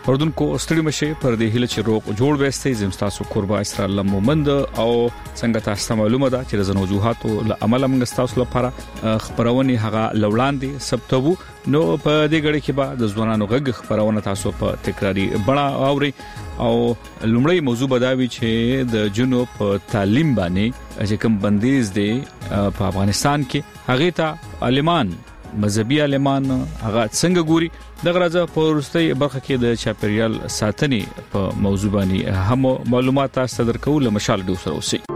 اردوونکو ستړي مشه پر دې هله چې روغ جوړ وستي زم تاسو قربا اسرائیل مومند او څنګه تاسو معلومه ده چې د وجوهاتو له عمله موږ تاسو لپاره خبرونه هغه لوړاندې سبتبو نو په دې غړي کې به د ځوانانو غږ خبرونه تاسو په تکراری بڼه اوري او لومړی موضوع بداوي چې د جنوب په تعلیم باندې چې کوم بندیز دی په افغانستان کې هغه ته عالمان مذهبي عالمان هغه څنګه ګوري د غرضه په ورستۍ برخه کې د چاپریال ساتنې په موضوع باندې هم معلومات تاسو درکول مشال ډو سره اوسئ.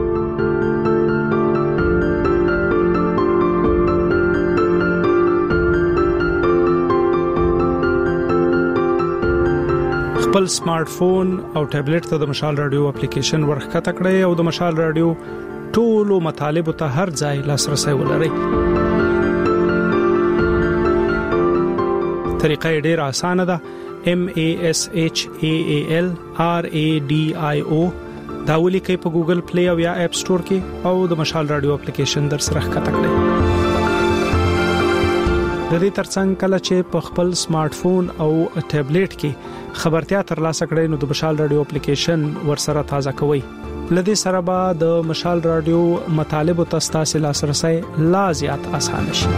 خپل سمارټ فون او ټابلیټ ته د مشال رادیو اپلیکیشن ورخته کړئ او د مشال رادیو ټولو مطالب ته هر ځای لاسرسي ولرئ. طریقه ډیره اسانه ده. MASHAAL RADIO دا ولیکئ په ګوګل پلی او یا اپ سٹور کې او د مشال رادیو اپلیکیشن در سره ښکته کړئ. د دې ترڅنګ کله چې په خپل سمارټ فون او ټابلیټ کې خبرتیا ترلاسه کړئ نو د مشال رادیو اپلیکیشن ورسره تازه کوئ. لدې سره به د مشال رادیو مطالب او تاسو لاسرسي لا زیات آسان شي.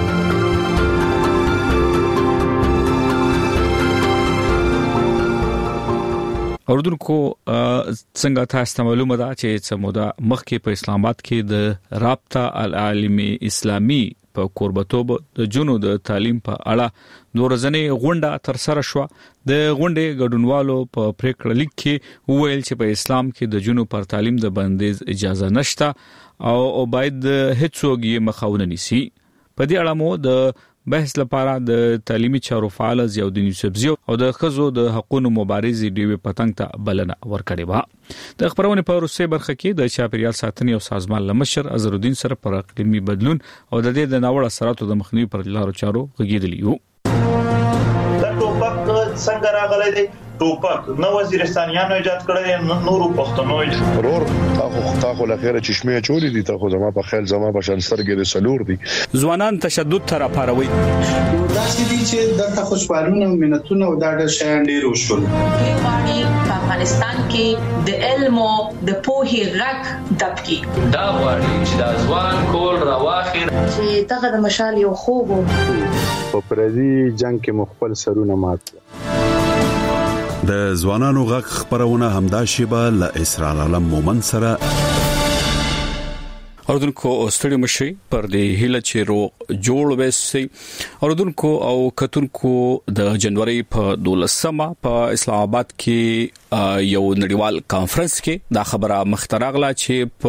اردوونکو څنګه تاسو معلومه ده چې سمودا مخکې په اسلام آباد کې د رابطه العالمي اسلامي په قربتوب د جنو د تعلیم په اړه دورځنې غونډه تر سره شو. د غونډې ګډونوالو په پریکړه لیک کې وویل چې په اسلام کې د جنو پر تعلیم د بندیز اجازه نشته او باید هیڅوک یې مخاونه نشي. په دې اړه مو د بحث لپاره د تعلیمي چارو فعال زیاودین یوسفزیو او د خزو د حقوقو مبارزې دیوی پتنګ ته بلنه ورکړې و. د خبرونه په روسي برخه کې د چاپریال ساتنې او سازمان لمشر اظهرالدین سره پر اقلیمي بدلون او د دې د ناوړه اثراتو د مخنیوي پر لارو چارو غږیدلی یو. دا ټوپک څنګه راغلی دی؟ ټوپک نو وزیرستانیانو ایجاد کړی، نورو پښتنو ضرور تاخو لخيره چشمه چوری دي تاخو زما په خیال زما په شنسترګې د سلور دي. ځوانان تشدد تر اپاروي دا چې دي چې د خوشحالونه ملتونه او د شان ډیر وشول. په افغانستان کې د علم او د پوهې غږ دبکی دا وایي چې د ځوان کول راواخیر چې دغه د مشال یو خوب په پردي جنگ کې مخبل سرونه مات. د ځوانانو غږ خبرونه همدا شیبه ل اسرائیل علم مومن سره اردوونکو ستړي مشي پر دې هله چې رو جوړ وسي. اردوونکو او کتونکو د جنوري په 12مه په اسلام آباد کې یو نړیوال کانفرنس کې دا خبره مخترغله چې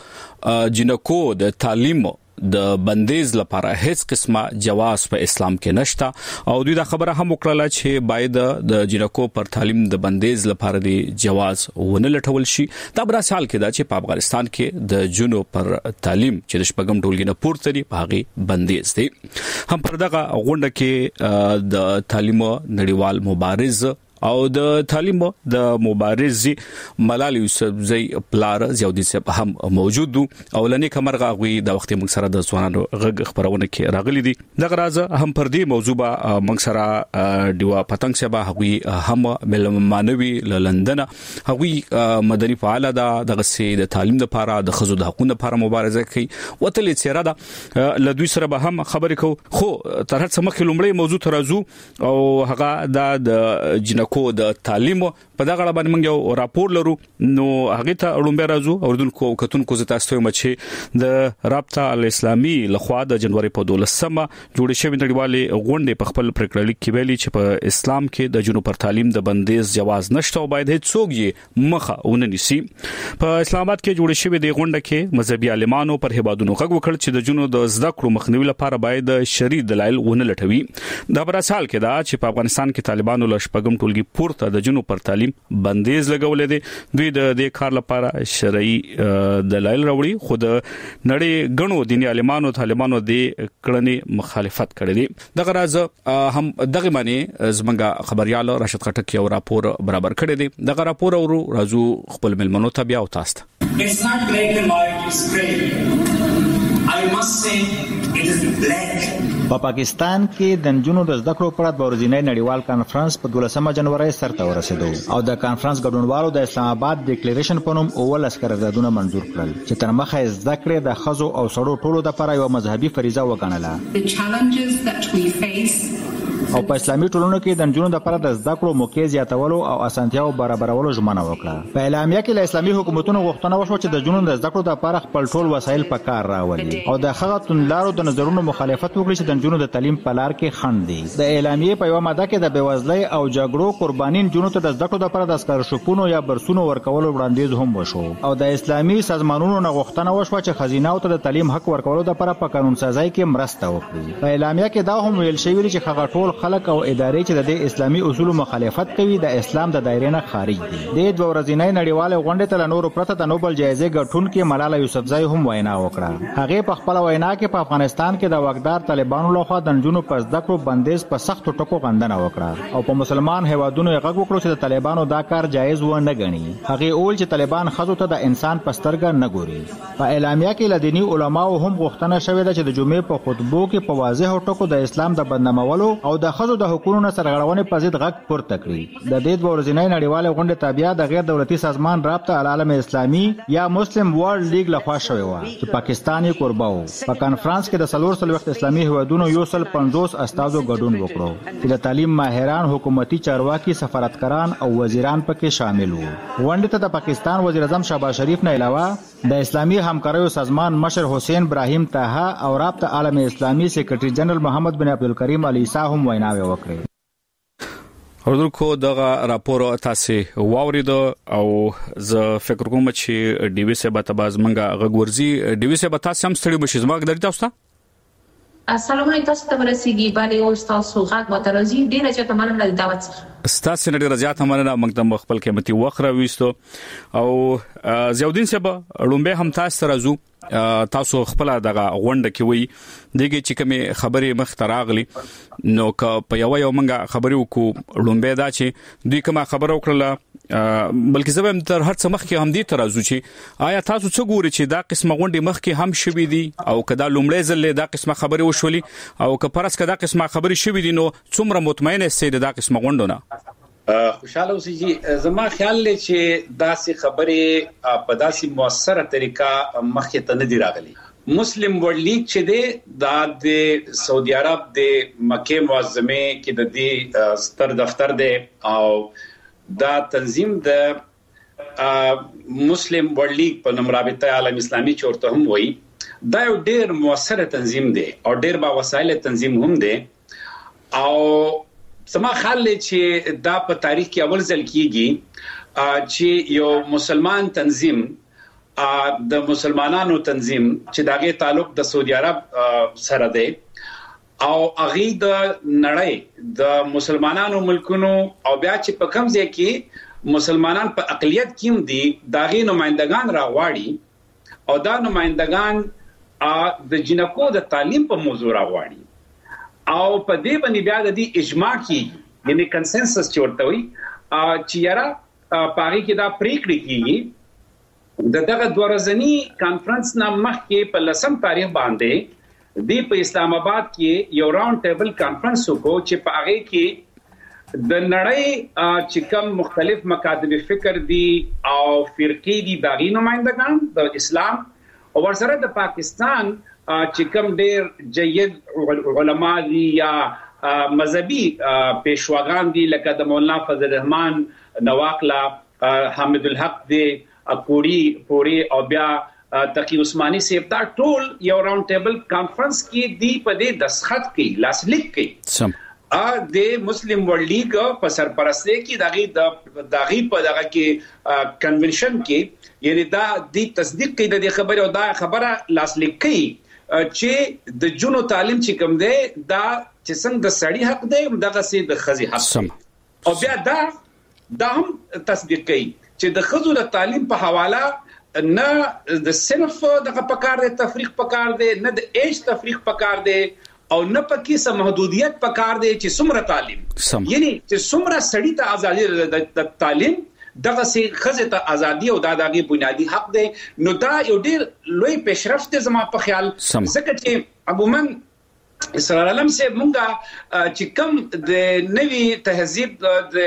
په جنکو د تعلیم د بندیز لپاره هیڅ قسمه جواز په اسلام کې نشته او دوی دا خبره هم وکړه چې باید د جنکو پر تعلیم د بندیز لپاره دی جواز ونه لټول شي. دا بر سال کې دا چې په افغانستان کې د جنو پر تعلیم چې د شپږم ټولګي نه پورته دی په هغه بندیز دی. هم پر دغه غونډه کې د تعلیم نړیوال مبارز او د تعلیم د مبارزي ملال یوسفزی پلار زیاودین صاحب هم موجود او لنی کمرغه غوي د وخت موږ سره د ځوانانو غږ خبرونه کې راغلي دي. دغه راز هم پر دې موضوع موږ سره دیوا پتنګ صاحب هغوی هم ملمانوي لندن هغوی مدني فعال ده دغه سي د تعلیم لپاره د خزو د حقوقو لپاره مبارزه کوي وتلې چیرې ده لدوی سره به هم خبرې کو خو تر هڅه مخکې لومړی موضوع ترازو او هغه د جنکو د تعلیم په دغه اړه باندې موږ یو راپور لرو نو هغه ته اړومبه راځو اردوونکو کتونکو زه تاسو ته چې د رابطه الاسلامي لخوا د جنوري په 12مه جوړ شوی نړیوالې غونډې په خپل پریکړه لیک کې ویلي چې په اسلام کې د جنوب پر تعلیم د بندیز جواز نشته او باید هیڅوک یې مخه ونه نیسي. په اسلام آباد کې جوړ شوی د غونډه کې مذهبي عالمانو پر هیوادونو غږ وکړ چې د جنوب د زده کړو مخنیوي لپاره باید شرعي دلایل ونه لټوي. دا بر سال کې دا چې په افغانستان کې طالبانو له شپږم ټولګي پورته د جنوب پر تعلیم بندیز لګولې دي. دوی د دې کار لپاره شرعي دلایل راوړي خو د نړۍ غنو دیني عالمانو طالبانو د کړنې مخالفت کړې دي. دغه راز هم دغه معنی زمنګ خبريال راشد خټک یو راپور برابر کړی دی. دغه راپور ورو راځو خپل ملمنو ته بیا او تاسو ته. It's not black and white, it's gray. I must say په پاکستان کې د نجونو د زده کړو پر اړه د ورځنی نړیوال کانفرنس په 12 جنوري سرته ورسېدو او د کانفرنس ګډونوالو د اسلام آباد ډیکلیریشن په نوم اول قراردادونه منظور کړل چې تر مخه زده کړې د خزو او سړو ټولو لپاره یو مذهبي فریضه وګڼله. او په اسلامي ټولنو کې د نجونو لپاره د زده کړو موقع زیاتولو او اسانتیاو برابرولو ژمنه وکړه. په اعلامیه کې له اسلامي حکومتونو غوښتنه وشوه چې د نجونو د زده کړو لپاره خپل ټول وسایل په کار راولي او د هغه توندلارو د نظرونو مخالفت وکړي چې د نجونو د تعلیم په لار کې خنډ دي. د اعلامیې په یو ماده کې د بېوزلۍ او جګړو قرباني نجونو ته د زده کړو لپاره د سکالرشپونو یا برسونو ورکولو وړاندیز هم وشو او د اسلامي سازمانونو نه غوښتنه وشوه چې خزینه او ته د تعلیم حق ورکولو لپاره په قانون سازي کې مرسته وکړي. په اعلامیه کې دا هم ویل شوی چې هغه ټول خلک او ادارې چې د اسلامي اصولو مخالفت کوي د اسلام د دایره نه خارج دي. د دوه ورځنۍ نړیواله غونډې ته نور پرته د نوبل جایزې ګټونکې ملاله یوسفزۍ هم وینا وکړه. هغه په خپل وینا کې په افغانستان کې د واکدار طالبانو لخوا د نجونو په زده کړو بندیز په سختو ټکو غندنه وکړه او په مسلمان هیوادونو یې غږ وکړ چې د طالبانو دا کار جایز و نه ګڼي. هغه اول چې طالبان خزو ته د انسان په سترګه نه ګوري. په اعلامیه کې له دینی علماو هم غوښتنه شوې ده چې د جمعې په خطبو کې په واضح ټکو د اسلام د بدنامولو او د خزو د حقوقو سرغړونې په ضد غږ پورته کړي. د دې دوه ورځنۍ نړیواله غونډې تابع د غیر دولتي سازمان رابطه العالم اسلامي یا مسلم ورلد لیگ لخوا شوې و چې پاکستان یې کوربه و. په کانفرنس کې د 400 اسلامي هیوادونو 150 استادو ګډون وکړو چې د تعلیم ماهران، حکومتي چارواکي، سفارتکاران او وزیران پکې شامل وو. غونډې ته د پاکستان وزیر اعظم شهباز شریف نه علاوه د اسلامي همکاریو سازمان مشر حسین ابراهیم طه او رابطه عالم اسلامي سیکریټري جنرال محمد بن عبدالکریم علي عیسی هم ویناوي وکړي. اوردونکو دغه راپور تاسو واورید او زه فکر کوم چې ډي وی سي به تباز منګه غورځي. ډي وی سي به تاسو هم ستړي بشئ. زما غوډه تاسو ته السلام علیکم. تاسو ته ورسیږي باندې او تاسو غږ مترازی ډیره چې تمام له دعوت څخه ستاسو نه ډیره زیات مننه. موږ د خپل قیمتي وخت راويستو او زیاودین سبا لومبه هم تاسو راځو. تاسو خپل دغه غونډه کې وي دغه چې کومه خبرې مخ تراغلي نو په یو منګه خبرې وکړو. لومبه دا چې دوی کومه خبره وکړه بلکې زبم تر هر څه مخ کې هم دي ترازو چې آیا تاسو څه ګوري چې دا قسمه غونډه مخ کې هم شوي دي او کدا لومړی ځل دا قسمه خبرې وشولي او که پرس کدا قسمه خبرې شوي دي نو څومره مطمئن یې دا قسمه غونډه نه خوشاله اوسئ. زما خیال لري چې داسې خبرې په داسې موثره طریقه مخکې ته نه دی راغلي. مسلم ورلد لیگ چې دی د سعودي عرب د مکه معظمه کې د دې ستر دفتر دی او دا تنظیم د مسلم ورلد لیگ په نوم رابطه عالم اسلامي چورته هم وایي. دا یو ډېر موثره تنظیم دی او ډېر با وسایل تنظیم هم دی او سما خیال لري چې دا په تاریخ کې اول ځل کیږي چې یو مسلمان تنظیم د مسلمانانو تنظیم چې داغه تعلق د سعودي عرب سره دی او هغه د نړۍ د مسلمانانو ملکونو او بیا چې په کوم ځای کې مسلمانان په اقلیت کې دي داغه نمائندگان راغواړي او دا نمائندگان د جنکو د تعلیم په موضوع راغواړي او په دې باندې بیا د دې اجماع کیږي یعنی کنسنسس چورته وي چې یاره پاره کې دا پریکړه کیږي. دغه دورځنی کانفرنس نه مخکې په 10 تاریخ باندې د په اسلام آباد کې یو راوند ټیبل کانفرنس وکړو چې په هغه کې د نړۍ چې کوم مختلف مکاتب فکر دي او فرقې دي دغه نمائندگان د اسلام او ورسره د پاکستان چې کوم ډېر جيد علما دي یا مذهبي پېشواګان دي لکه د مولانا فضل الرحمن نواقلا حامد الحق دي اکوړي پوري او بیا تقی عثماني سیب دا ټول یو راوند ټیبل کانفرنس کې دی په دې دسخط کې لاسلیک کې د مسلم ورلد لیگ په سرپرستی کې دغه په دغه کې کنونشن کې یعنی دا د تصدیق کوي د خبره او دا خبره لاسلیک کوي چې د جنو تعلیم چې کوم دی دا چې څنګه د سړی حق دی دغه سي د خزي حق او بیا دا هم تصدیق کوي چې د خزو د تعلیم په حواله نه د صنف دغه پکار دی تفریق پکار دی نه د ایج تفریق پکار دی او نه پکې سم محدودیت پکار دی چې څومره تعلیم یعنی چې څومره سړی ته ازادي د تعلیم دغه سي خزه ته ازادي او دغه بنیادی حق دی. نو دا یو ډیر لوی پیشرفت زما په خیال ځکه چې عموما اسرار علم سے مونږه چې کوم د نوي تهذیب د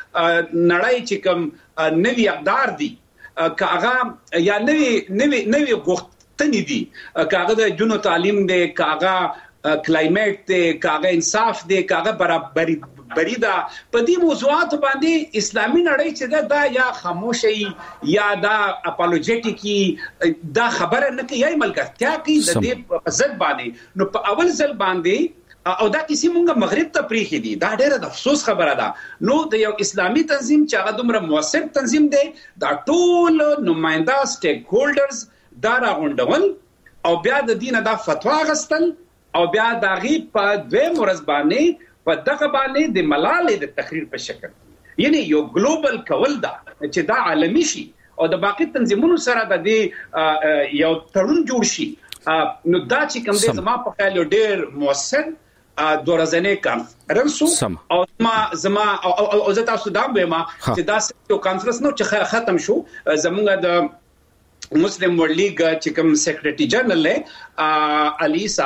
نړۍ چې کوم نوي اقدار دي کاغه یا نوي غوښتنې دي کاغه د جنو تعلیم دی کاغه کلایمیټ دی کاغه انصاف دی کاغه برابرۍ بریدا په دې موضوعات باندې اسلامي نړۍ چې دا یا خاموشي یا دا اپولوجیټیکي دا خبره نه کوي یا ملګرتیا کوي د دې ضد باندې نو په اول ځل باندې او دا کیسې مونږه مغرب ته پریخي دي دا ډېره د افسوس خبره ده نو د یو اسلامي تنظیم چې هغه دومره موثق تنظیم دی دا ټول نماینده سټیک هولډرز دا راغونډول او بیا د دینه دا فتوا غستل او بیا دا غي په دوه مرز باندې په دغه باندې د ملالې د تقریر په شکل یعنی یو ګلوبل کول دا چې دا عالمي شي او د باقي تنظیمونو سره د دې یو تړون جوړ شي نو دا چې کوم د زما په خیال ډېر موثر دورزنه کانفرنس او زما او زه تاسو دا وایم چې دا یو کانفرنس نو چې ختم شو زمونږ د مسلم ورلد لیګ چې کوم سیکریټری جنرال الیسا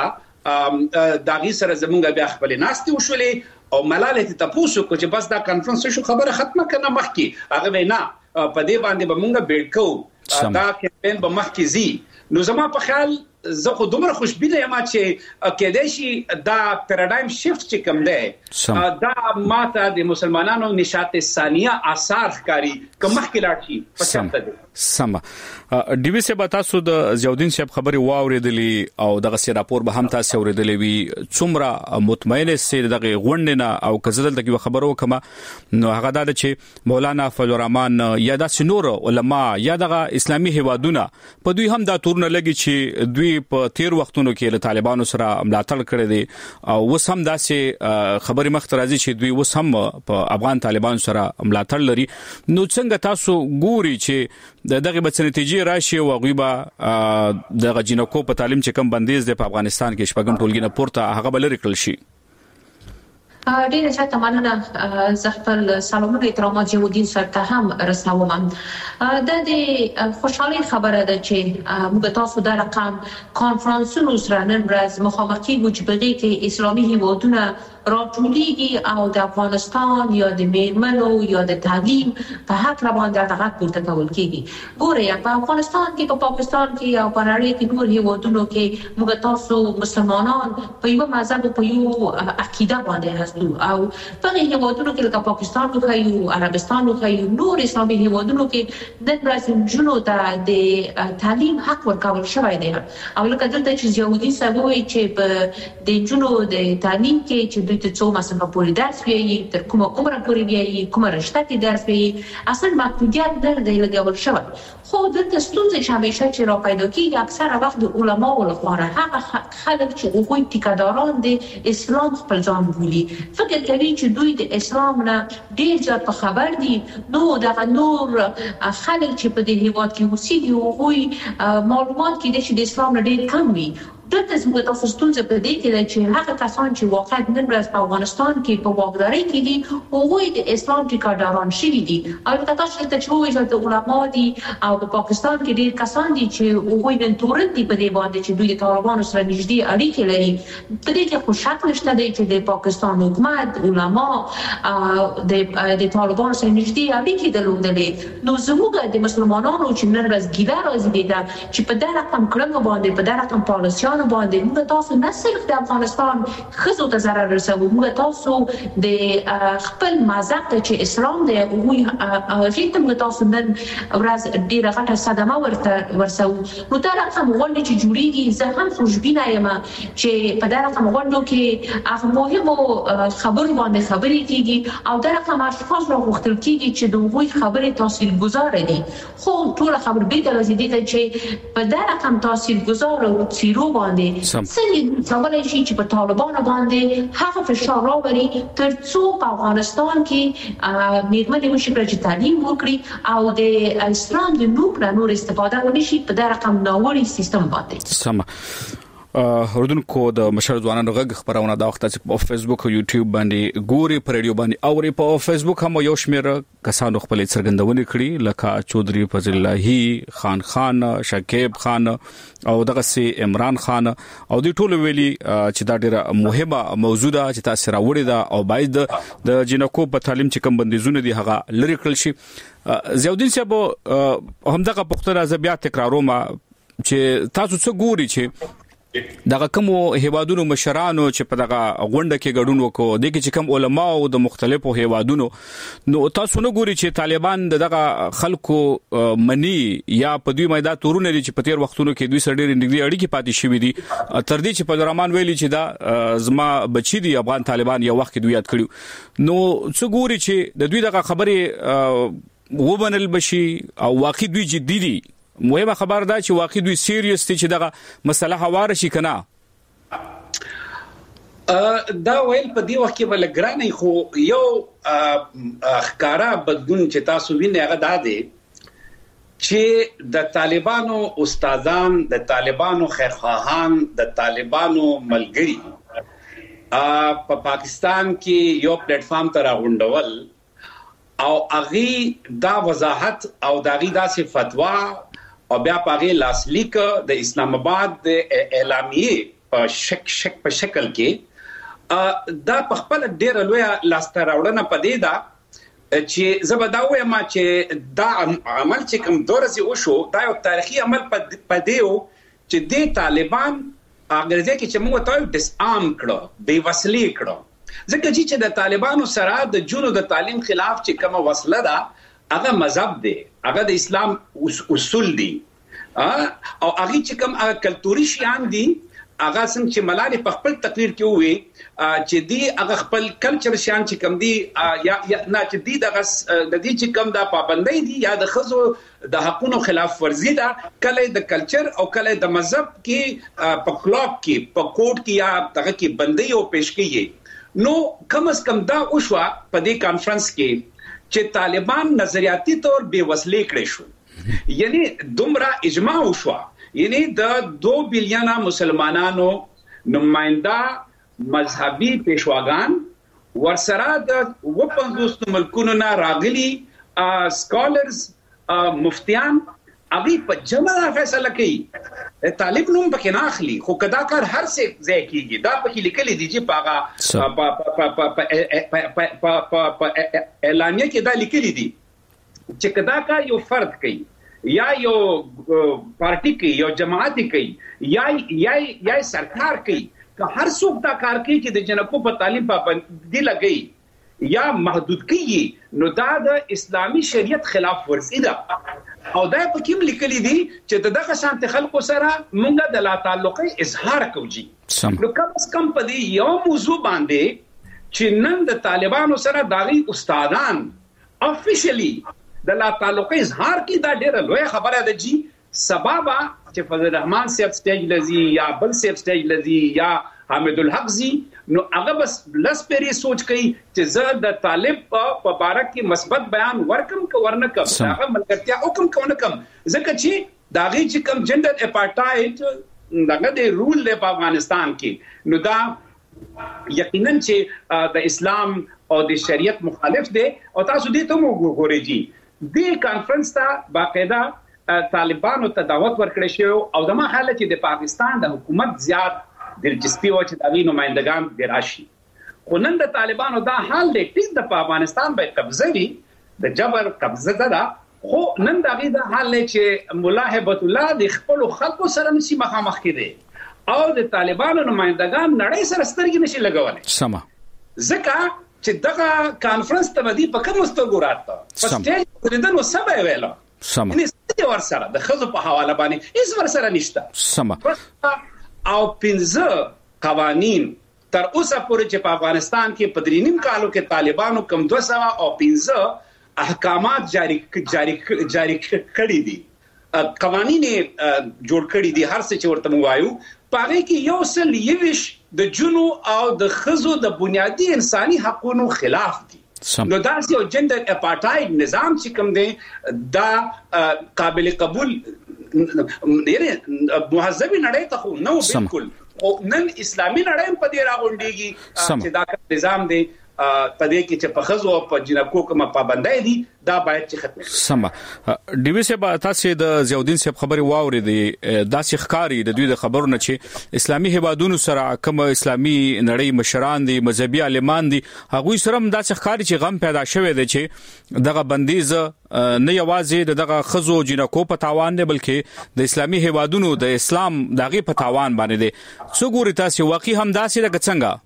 داغي سره زمونږ بیا خپل ناستي وشولې او ملالې ته تاسو کو چې بس دا کانفرنس شو خبره ختمه کنه مخکي هغه وینا په دې باندې به مونږ بیلکو دا کمپاین به مخکي زی نو زما په خیال زه خو دومره خوشبینه یم چې کېدای شي دا پیراډایم شیفت چې کوم دی دا ماته د مسلمانانو نشاط ثانیه آثار ښکاری کومه کې لاړ شي پښتنه سم ډي وی سي به تاسو د زیاودین صاحب خبري واوریدلې او دغه سی راپور به هم تاسو اوریدلې وي څومره مطمئنه سي دغه غونډنه او کزدل دغه خبرو کما نو هغه دا چې مولانا فضل الرحمن یا د سنور علما یا دغه اسلامي هوادونه په دوی هم دا تورن لګي چې دوی په تیر وختونو کې له طالبانو سره ملاتړ کړی دي او وسم داسې خبري مخترازي چې دوی وسم په افغان طالبانو سره ملاتړ لري نو څنګه تاسو ګوري چې دغه بچ نتیجې راشي او غوبا د جنکو په تعلیم چې کم بندیز د افغانستان کې شپږم ټولګي نه پورته هغه بل رکل شي ډېر زیاته مننه زه خپل سلامونه احترامات جمهودین سره ته هم رسوم د دې خوشحالي خبره ده چې موږ تاسو د رقم کانفرنسونو سره نن ورځ مخامخ کیږو چې بغي کې اسلامي هیوادونه راټولېږي او د افغانستان یا د میرمنو یا د تعلیم په حق باندې دغه پورته کول کیږي ګوره په افغانستان کې په پاکستان کې او په نړۍ کې نور هیوادونو کې موږ تاسو مسلمانان په یو مذهب په یو عقیده باندې هستو او په هیوادونو کې لکه پاکستان او عربستان او نور اسلامي هیوادونو کې د برازیلونو د تعلیم حق ورکول شوی دی او لکه دلته چې یهودي سوي چې د جنو د تعلیم کې چې ته څو مسافه پورې درس ویي تر کومه عمره پورې ویي کومه رشته کې درس ویي اصلا محدودیت نه دی لګول شوی خو د ستونزې همیشه چې را پیدا کیږي اکثره وخت د علماو لپاره هغه خلک چې هغوی ټیکاداران دي اسلام خپل ځان بولي فکر کوي چې دوی د اسلام نه ډیر زیات په خبر دي نو د نور خلک چې په دې هیواد کې اوسېږي هغوی معلومات کې دي چې د اسلام نه ډیر کم وي دلته زموږ تاسو ستونزه په دې کې ده چې هغه کسان چې واقعا نن ورځ په افغانستان کې په واکدارۍ کې دي هغوی د اسلام ټیکاداران شوي دي او تاسو ته چې وایي چې علما دي او په پاکستان کې ډیر کسان دي چې هغوی نن تورن دي په دې باندې چې دوی د طالبانو سره نږدې اړیکې لري په دې کې خو شک نشته دی چې د پاکستان حکومت علما د طالبانو سره نږدې اړیکې درلودلې نو زموږ د مسلمانانو چې نن ورځ ګیله راځي چې په دغه رقم کړنو باندې په دغه رقم پالیسیانو باندې موږ تاسو نه صرف د افغانستان خزو ته ضرر رسوو موږ تاسو د خپل مذهب ته چې اسلام دی وی هغه موږ تاسو نن ورځ ډیره غټه صدمه ورسو نو دا رقم غونډه چې جوړیږي زه هم خوشبینه یم چې په دا رقم غونډو کې هغه مهمو خبرو باندې خبرې کیږي او دا رقم اشخاص راغوښتل کیږي چې دوی خبرې تاثیرګذار دي خو ټول خبر به درځي چې په دا رقم تاثیرګذار او سیرو باندې څنګه کولای شي چې په طالبانو باندې هغه فشار راوړي تر څو په افغانستان کې میرمنې وشي چې تعلیم وکړي او د اسلام د نور استفاده ونشي په دا رقم ناوړي سیستم باندې سم اردوونکو د مشر ځوانانو غږ خبرونه دا وخت چې په فیسبوک او یوټیوب باندې ګوري پر ریډیو باندې او په فیسبوک هم یو شمېر کسانو خپل څرګندونې کړې لکه چودري فضل الله خان شکیب خان او دغه سي عمران خان او د ټولو ویلي چې دا ډیره مهمه موضوع ده چې تاسو راوړی دا او باید د جنکو په تعلیم چې کوم بندیزونه دي هغه لری کړل شي زیاودین صاحب همدغه پختره زبیا تکراروم چې تاسو څه ګوري چې دغه کوم هیوادونو مشرانو چې په دغه غونډه کې ګډون وکړو د کې چې کوم علما او د مختلفو هیوادونو نو تاسو نه ګوري چې طالبان دغه خلکو منی یا په دوی مېدا تورونه دي چې په تیر وختونو کې دوی سره ډېر نږدې اړیکې پاتې شوې دي تر دې چې په درمان ویلي چې دا زما بچی دي افغان طالبان یو وخت کې دوی یاد کړو نو څه ګوري چې د دوی دغه خبره وبنل بشي او واقع دوی جدي دي مهمه خبر ده چې واقع دوی سیریس دي چې دغه مسله هوار شي کنه دا ویل په دی وخت کې بلګرانې خو یو ښکارا بدلون چې تاسو وینئ هغه دا دی چې د طالبانو استادان د طالبانو خیرخواهان د طالبانو ملګری په پاکستان کې یو پلیټ فارم ته راغونډول او اغي دا وضاحت او داغي داسې فتوا او بیا پاغه لاسلیک د اسلام آباد د اعلامیه په شکل کې دا په خپل ډیر لوی لاستراوړنه پدې دا چې زبداوي ما چې دا عمل چې کوم دورزي وشو دا یو تاریخي عمل پدې او چې د طالبان اګرځي کې چې موږ ته ډیسارم کړو بے وسلی کړو ځکه چې د طالبانو سره د جنو د تعلیم خلاف چې کومه وسله ده هغه مذهب دی هغه د اسلام اصول دي او هغه چې کوم کلتوري شیان دي هغه څنګه چې ملالي په خپل تقریر کې وې چې دی هغه خپل کلچر شیان چې کوم دي یا نه چې دی د دې چې کوم د پابندۍ دي یا د خزو د حقوقو خلاف ورزي ده کله د کلچر او کله د مذهب کې په کلوب کې په کوډ کې یا دغه کې بندي او پېشکې نو کم از کم دا وشو په دې کانفرنس کې چې طالبان نظریاتي تور بے وسلی کړي شو یعنی دومره اجماع وشو یعنی د 2 بلین مسلمانانو نمائنده مذهبي پېشواګان ورسره د 50 ملکونو نه راغلي سکالرز مفتیان اغي په جمع فیصله کوي طالب نوم پکې نه اخلي خو کدا کار هر څه ځای کیږي دا پکې لیکل دي چې پاغه اعلانیه کې دا لیکل دي چې کدا کار یو فرد کوي یا یو پارټي کوي یو جماعت کوي یا سرکار کوي که هر څوک دا کار کوي چې د جنکو په تعلیم پابندي لګي یا محدود کوي نو دا د اسلامي شریعت خلاف ورزي ده او دا په کوم لیکلي دي چې دغه شانت خلکو سره مونږه د لا تعلقي اظهار کوجي نو کم از کم په دې یو موضوع باندې چې نن د طالبانو سره داغي استادان افیشلی د لا تعلقي اظهار کی دا ډیره لوی خبره ده جی سبب چې فضل الرحمن صاحب سټیج لذي یا بل صاحب سټیج لذي یا حامد الحق زی نو هغه بس لس پیری سوچ کوي چې زه د طالب په بارک کې مثبت بیان ورکم کو ورنکم هغه ملګرتیا حکم کو ورنکم ځکه چې داغي چې کم جندر اپارټایډ دغه د رول له افغانستان کې نو دا یقینا چې د اسلام او د شریعت مخالف دی او تاسو دې ته وګورئ جی د کانفرنس ته باقاعده طالبانو ته دعوت ورکړی شو او د ما حالت چې د پاکستان د حکومت زیات دلچسپي و چې دغه نمائندگان د راشي خو نن د طالبانو دا حال دی چې د افغانستان به قبضه وي د جبر قبضه ده خو نن دغه د حال چې مولا هبت الله د خپل خلکو سره نشي مخامخ کړي او د طالبانو نمائندگان نړۍ سره سترګې نشي لګولای سما ځکه چې دغه کانفرنس ته بدی په کوم سترګو راته فسټ ورندن وسبه ویلا سما نه ور سره د خزو په حواله باندې هیڅ ور سره نشته سما او 15 قوانین تر اوسه پورې چې په افغانستان کې په درینیم کالو کې طالبانو کم 215 احکامات جاری کړی دي قوانین جوړ کړی دي هر څه چې ورته وایو پاره کې یو سل یوش د جنو او د خزو د بنیادی انساني حقوقو خلاف دي نو دا یو جندر اپارټایډ نظام چې کوم دی دا قابل قبول یعنی مهذبی نړۍ ته خو نو بالکل او نن اسلامي نړۍ په دې راغونډيږي چې دا نظام دی پدې کې چې په خزو او په جنکو کومه پابندۍ دي دا باید چې ختم شي. سم ډیوی سه تاسو د زیاودین صاحب خبري واورېدې دا ښکاری د دوی د خبرونه چې اسلامي هیوادونو سره کوم اسلامي نړۍ مشران دي مذهبي عالمان دي هغه سره دا ښکاری چې غم پیدا شوه دی چې دغه بندیز نه یوازې دغه خزو جنکو په تاوان نه بلکې د اسلامي هیوادونو د اسلام دغه په تاوان باندې دي. څو ګوري تاسو واقعي هم داسې د څنګه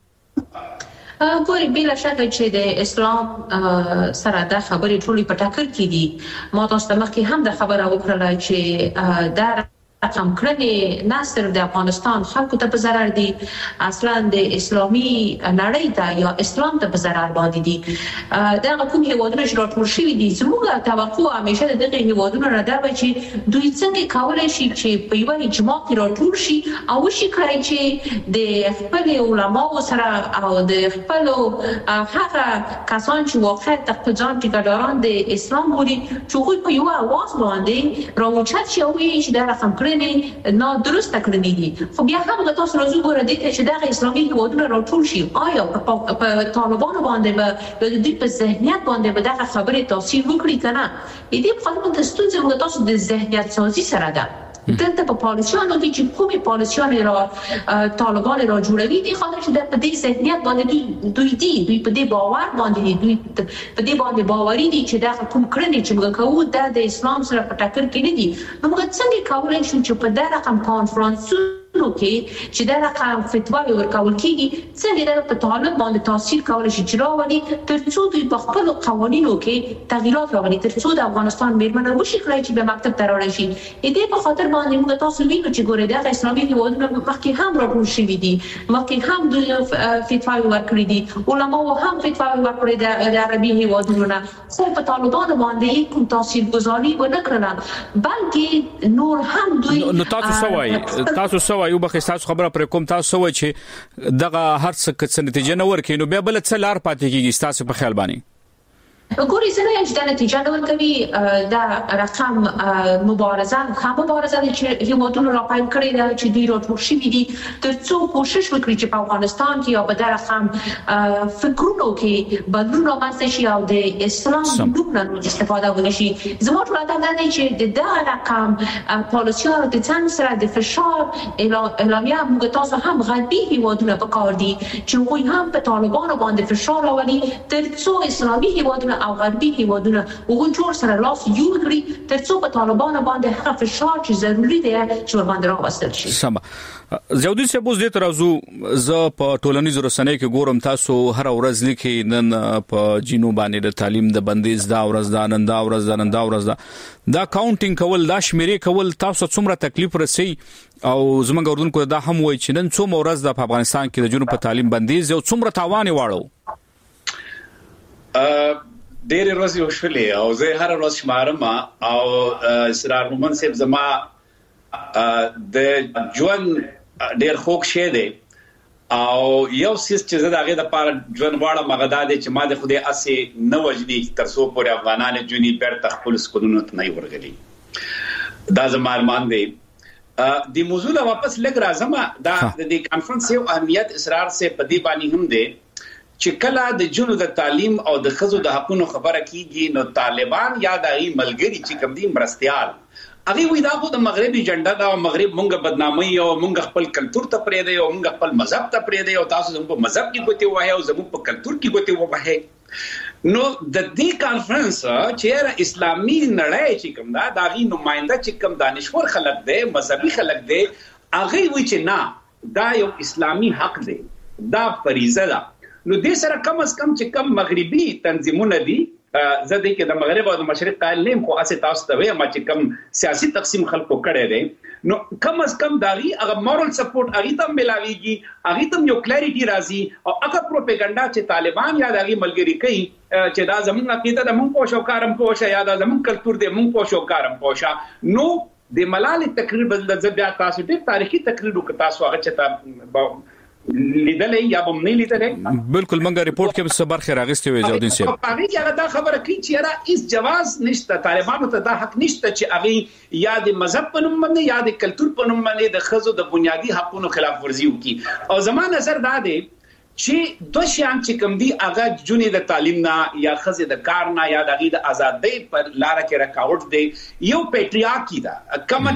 ګوري بلا شک چې د اسلام سره د خبرې ټولي په ټاکر کې دي ما تاسو ته مخکې هم د خبره وکړه چې دا رقم کړنې نه صرف د افغانستان خلکو ته په ضرر دي اصلا د اسلامي نړۍ ته یا اسلام ته په ضرر باندې دي دا کوم هیوادونه چې راټول شوي دي زموږ توقع همیشه د دغه هیوادونو نه دا چې دوی څنګه کولای شي چې په یو اجماع کې راټول شي او شي کړی چې د خپل علماو سره او د خپل هغه کسان چې واقعا تقدان ټیکداران د اسلام بودي چې په یو اواز باندې راوچت شي او چې دا رقم نه درست کړنی دي. خو بیا هم تاسو راځو ګوره دي چې دا اسلامي هیوادونه راټول شي آیا په طالبانو باندې به د دې په ذهنیت باندې به دا خبره تاثیر وکړي کنه دې په خپل د ستونزې تاسو د ذهنیت سازي سره ده دلته په پالیسیانو کې چې کومي پالیسیانو را طالبان را جوړوي دي خاطر چې د دې ذهنیت باندې دوی په دې باور باندې دوی په دې باندې باوري دي چې دا کوم کړنې چې موږ کوو د اسلام سره په ټاکر کې نه دي نو موږ څنګه کولای شو چې په دا رقم کانفرنس کې چې دا رقم فتوا ورکول کیږي څنګه په طالب باندې تاثیر کولای شي چې راوړي ترڅو دوی په خپل قوانینو کې تغیرات راوړي ترڅو د افغانستان میرمنو وشي کړی چې به مکتب ته راوړي شي دې په خاطر باندې موږ تاسو وینو چې ګوره د اسلامي هیوادونو مخکې هم راټول شوي دي مخکې هم دوی فتوا ورکړي دي علماو هم فتوا ورکړي د عربي هیوادونو نه خو په طالبانو باندې کوم تاثیرګذاري ونه کړل بلکې نور هم دوی نو تاسو سوای یو بخې تاسو خبره پر کوم تاسو وای چې دغه هر څه څه نتیجه نه ورکې نو بیا بل څه لار پاتې کیږي تاسو په خیال باندې ګوري زه چې د نتیجه ډول کوي دا رقم مبارزه چې هیوادونو را پایم کړی دا چې دوی راټول شوي دي ترڅو کوشش وکړي چې په افغانستان کې او په دا رقم فکرونو کې بدلون رامنځته شي او د اسلام نوم استفاده وشي زموږ ټول دا نه چې د دا رقم پالیسیانو د څنګه سره د فشار اعلامیه موږ تاسو هم غربي هیوادونه په کار دي چې دوی هم په طالبانو باندې فشار راوړي ترڅو اسلامي هیوادونه او غربي هیوادونه وګورئ سره لاس یو کړی ترڅو په طالبانو باندې هغه فشار چې ضروری دی چې باندې راوستل شي. سم زیاودی صاحب اوس دې ترازو ز په ټولنیزو رسنۍ کې ګورم تاسو هر ورځ لیکي نن په جنوب باندې د تعلیم د بندیز دا ورځ دا نن دا ورځ دا کاونټینګ کول دا شمیرې کول تاسو څومره تکلیف رسي او زمونږ اردوونکو دا هم وایي چې نن څومره ورځ د افغانستان کې د جنوب په تعلیم بندیز یو څومره تاوان واړو ډېر ورځې وشولې او زه هر ورځ شمارم او اسرار مومن صاحب زما د ژوند ډېر خوږ شی دی او یو سیس چې زه دغه د پاره ژوند واړه مغدا دي چې ما د خوده اسې نه وجني ترڅو پورې افغانان جونی بیرته خپل سکونونو ته نه ورغلي دا زما ارمان دی د موضوع لا واپس لګ راځم دا د کانفرنس یو اهمیت اسرار سے پدی باندې هم دی چې کله د جنو د تعلیم او د خزو د حقونو خبره کیږي نو طالبان یا د ملګری چې کوم دي مرستيال هغه وی دا خو د مغربي جنډا دا مغرب مونږه بدنامي او مونږ خپل کلچر ته پرې دی او مونږ خپل مذهب ته پرې دی او تاسو زموږ په مذهب کې ګوتې وایي او زموږ په کلچر کې ګوتې وایي نو د دې کانفرنس چې اسلامي نړۍ چې کوم دا داغي نمائنده چې کوم دانشور خلک دی مذهبي خلک دی هغه وی چې نه دا یو اسلامي حق دی دا فریضه ده نو دې سره کم از کم چې کم مغربي تنظیمونه دي زده کې د مغرب او د مشرق تعلیم خو اساس تاسو ته وایم چې کم سیاسي تقسیم خلکو کړي دي نو کم از کم داغي هغه مورال سپورټ هغه ته ملاويږي هغه ته یو کلیریټي راځي او هغه پروپاګاندا چې طالبان یا داغي ملګری کوي چې دا زمونږ عقیده د مونږ پوښو کارم پوښه یا دا زمونږ کلچر د مونږ پوښو کارم پوښه نو د ملال تقریر بدل د بیا تاسو ډېر تاریخي تقریر وکړ تاسو هغه چې لیدلې یا هم نه لیدلې. بالکل منګه ریپورت کې څه برخه راغستې وي زاودین صاحب. هغه هغه دا خبره کوي چې را هیڅ جواز نشته، طالبانو ته دا حق نشته چې هغه یا د مذهب په نوم باندې یا د کلچر په نوم باندې د خزو د بنیادی حقوقو خلاف ورزي وکړي. او زموږ نظر دا دی چې دوه شیان چې کوم دي هغه جونې د تعلیم نه یا خزه د کار نه یا د ازادۍ پر لار کې رکاوټ دی. یو پیټریارکی دا کوم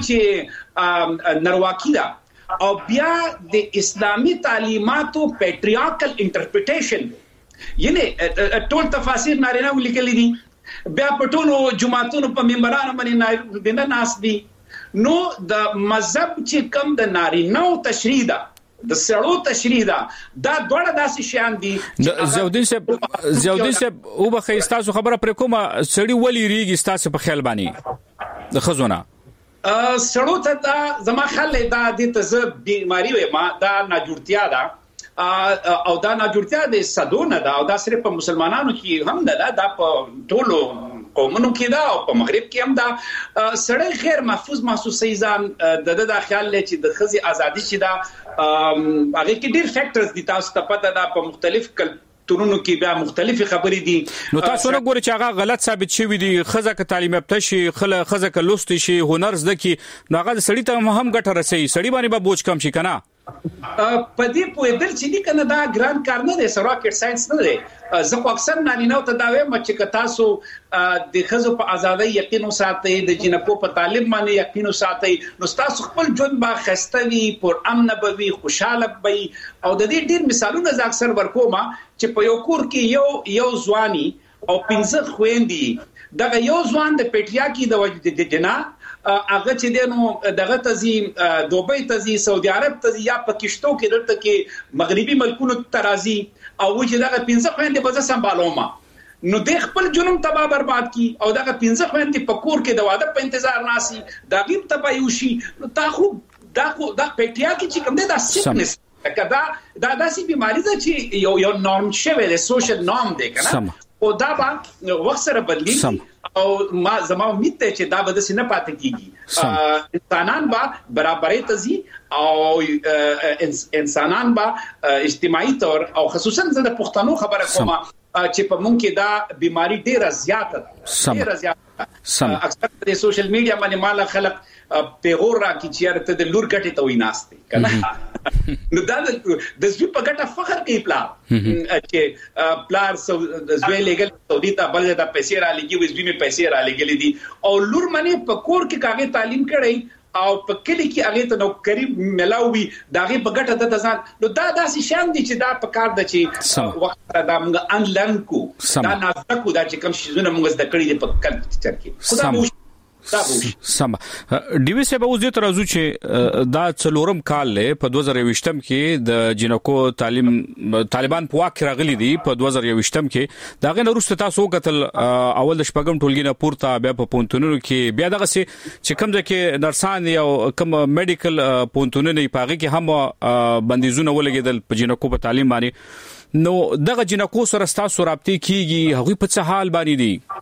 چې نرواکی دا او بیا د اسلامي تعلیماتو پیټریارکل انټرپریټیشن، یعنی ټول تفاسیر نارینه ولیکل دي، بیا په ټولو جماعتونو په منبرانو باندې نه ناس دي. نو د مذهب چې کوم د نارینه تشریح ده د سړو تشریح ده دا ډوړه داسې شیان دي. زیودین صاحب او به تاسو خبره پر کومه سړی ولی ریږي تاسو په خیال باندې د خزونه سړو ته دا زما خل دا د ته بیماری وي ما دا ناجوړتیا ده او دا ناجوړتیا د صدونه ده او دا صرف په مسلمانانو کې هم نه دا په ټولو قومونو کې دا او په مغرب کې هم دا سړی غیر محفوظ محسوسي ځان د خیال لري چې د خزي ازادي شي دا هغه کې ډیر فیکټرز دي تاسو ته پته ده په مختلف تورونو کې بیا مختلفي خبرې دي. نو تاسو نه ګورئ چې هغه غلط ثابت شوی دي، خزه ک تعلیم یافته شي، خزه ک لوست شي، هنر زده کی، نو هغه سړی ته هم ګټه رسي، سړی باندې به بوج کم شي کنه. په دې په دل چې دي کنه دا ګران کار نه دی، راکټ ساينس نه دی. زه خو اکثر نارینه ته دا وایم چې تاسو د خزو په ازادۍ یقین وساتئ، د جنکو په تعلیم باندې یقین وساتئ، نو تاسو خپل ژوند با خستوي، پر امن بوي، خوشاله وي. او د دې ډیر مثالونه ز اکثر ورکوم چې په یو کور کې یو ځواني او 15 خويندې دغه یو ځوان د پیټریارکی د وجه د جنا هغه چې دنو دغه تزي دوبۍ تزي سعودي عرب تزي یا پاکستان کې دلته کې مغربي ملکونو ترازي او چې دغه 15 خويندې به سمبالوما نو د خپل جنوم تبا برباد کی او دغه 15 خويندې په کور کې د واده په انتظار ناسي دا غیم تبایوشي. دا خو دا پیټریارکی چې کوم دا سیکنس کدا دا داسې بیماری ده چې یو نورم شوی دی، سوشل نورم دی کنه، او دا به وخت سره بدلیږي او ما زما امید ته چې دا به د سینه پاتې کیږي. انسانان به برابرۍ ته ځي او انسانان به اجتماعي تور او خصوصا زه د پښتنو خبره کوم چې په مونږ کې دا بیماری ډیره زیاته ده، ډیره زیاته. اکثر د سوشل میډیا باندې مال خلک پیغور را کی چې ته د لور ګټه ته ویناستي کنه. نو دا د زوی په ګټه فخر کوي پلار چې پلار زوی لګل سعودي ته بل د پیسې را لګي وي، زوی می پیسې را لګلې دي او لور منی په کور کې کاغه تعلیم کړي او په کلی کې هغه ته نوکری ملاوي داغه په ګټه د ځان. نو دا داسې شان دي چې دا په کار د چې وخت دا موږ انلن کو دا نازکو دا چې کوم شیزونه موږ زده کړی دي په کلچر کې خدا سم. ډیوی سه به اوس د ترازو چې دا څلورم کال له په 2020م کې د جنکو طالبان په واک راغلي دي په 2020م کې دا غن وروسته تاسو قتل اول د شپږم ټولګي نه پورته بیا په پونتونونو کې بیا دغه چې کوم ځکه نرسان او کوم میډیکل پونتونونه پاغي کې هم بندیزونه ولګیدل په جنکو په تعلیم باندې. نو دغه جنکو سره تاسو رابطې کیږي، هغه په څه حال باندې دي؟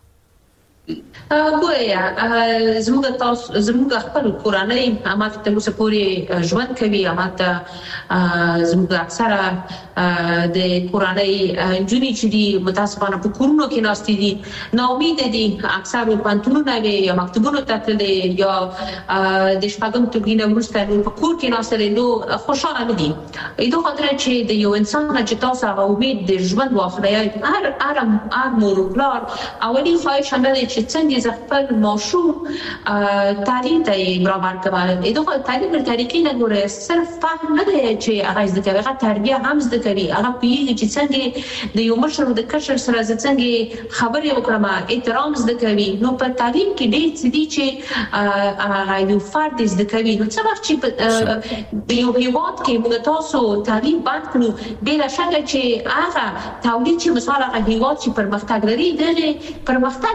ګویا زموږ خپل قرآني امات ته موږ پوری ژوند کوي، امات زموږ اکثره د قرآني جونی چې دي متاسفانه په کورونو کې ناشتي دي، نو امید دي اکثره پانتونونه وي یا مکتبونو ته تللي یا د شپږم ټولګي نه وروسته په کور کې ناشتي نو خوشاله نه دي. ایدو خاطر چې د یو انسان چې تاسو هغه امید د ژوند واخلي هر مور پلار اولی خواهش هم چې څنګه خپل ماشوم تعلیم ته برابر کړي. دغه تعلیم د طریقې نه ګوره صرف فهم نه دی چې هغه زده کوي، هغه تربیه هم زده کوي، هغه پیږي چې څنګه د یو مشر د کشر سره څنګه خبرې وکړم، احترام زده کوي. نو په تعلیم کې ډېر څه دي چې یو فرد زده کوي. نو څه وخت چې د یو هیواد کې موږ تاسو تعلیم باندې کړو بلا شک چې هغه تولید چې مثلا هغه هیواد چې پرمختګ لري دغه پرمختګ موږ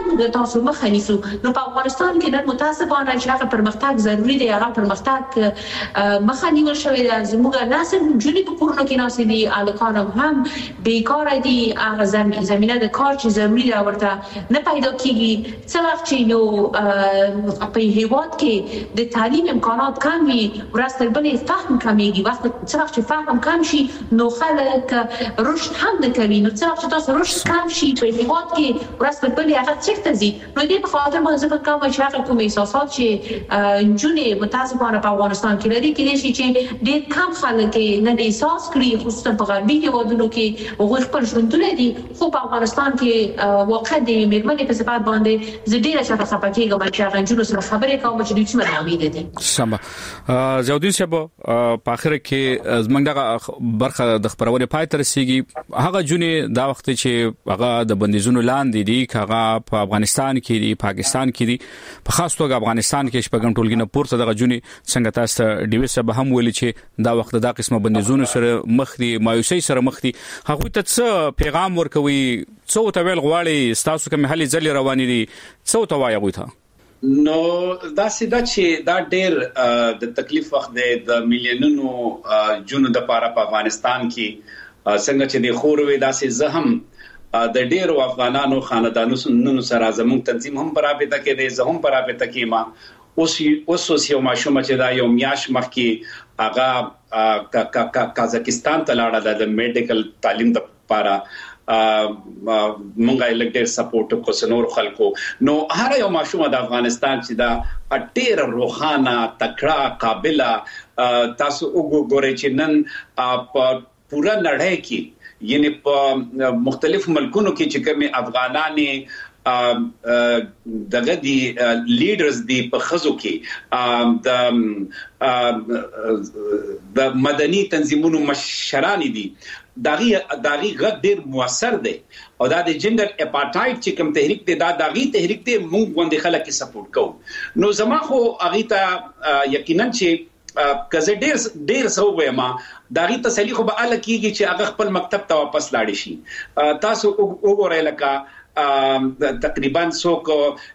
تاسو مخه نیسو. نو په افغانستان کې نن متاسفانه چې هغه پرمختګ ضروری دی، هغه پرمختګ مخه نیول شوی دی. زموږ ناس جونی په کورونو کې ناس دي، الکان هم بیکار دي، هغه زمينه د کار چې ضروری دی ورته نه پیدا کیږي. څه وخت چې یو په هیواد کې د تعلیم امکانات کم وي، ورسره بلې فهم کمیږي. وخت څه وخت چې فهم کم شي نو خلک رشد هم نه کوي. نو څه وخت چې تاسو رشد کم شي په هیواد کې ورسره بلې هغه څه ځي. نو دې په خاطر مې ځکه کوم چې هغه کوم احساسات چې جونی متاسفانه په افغانستان کې لري کې شي چې ډېر کم خلک نه احساس کړی، خصوصا په غربي هیوادونو کې هغوی خپل ژوندونه دي. خو په افغانستان کې واقع د میرمنې په صفات باندې زړه شفه خپکیږم چې هغه جنو سره خبرې کوم چې دوی څه امید دي. سم زودین صاحب په اخر کې زمنګ دغه برخه د خبرونه پای تر رسیدي. هغه جونی دا وخت چې هغه د بندیزونو لاندې دي، هغه په افغانستان کې دي، پاکستان کې دي، په خاص توګه افغانستان کې شپږم ټولګي نه پورته دغه جونی څنګه تاسو ډیوي صاحب هم ویلي چې دا وخت دا قسمه بندیزونو سره مخ دي، مایوسي سره مخ دي. هغه ته څه پیغام ورکوي، څه ته ویل غواړي، تاسو کوم حل ځلې روان دي، څه ته وایي غوته؟ نو دا سیده چې دا ډېر د تکلیف وخت دی د میلیونونو جنونو د پاره په افغانستان کې. څنګه چې د خوروي داسې زهم د ډېرو افغانانو خاندانونو سره زموږ تنظیم هم برابر تکي دي، زه هم برابر تکي ما اوس یو ماشوم چې دا یو میاش مخکې هغه کازاکستان ته لاړه د میډیکل تعلیم لپاره. مونږه الکټر سپورټ کو سنور خلکو. نو هر یو ماشوم د افغانستان چې دا ډېر روحانه تکړه قابله تاسو وګورئ چې نن په پورا نړۍ کې یعنی په مختلف ملکونو کې چې کوم افغانانې دغه دي لیډرز دي په خزو کې د مدني تنظیمونو مشران دي، داغي غږ ډېر موثر دی. او دا د جندر اپارټایډ چې کوم تحریک دی دا داغي تحریک دی، موږ باندې خلک سپورټ کوو. نو زما خو هغه ته یقینا چې کزه ډېر سو وېما داغي تسلی خو به ال کېږي چې هغه خپل مکتب ته واپس لاړ شي. تاسو وګورئ لکه تقریبا څوک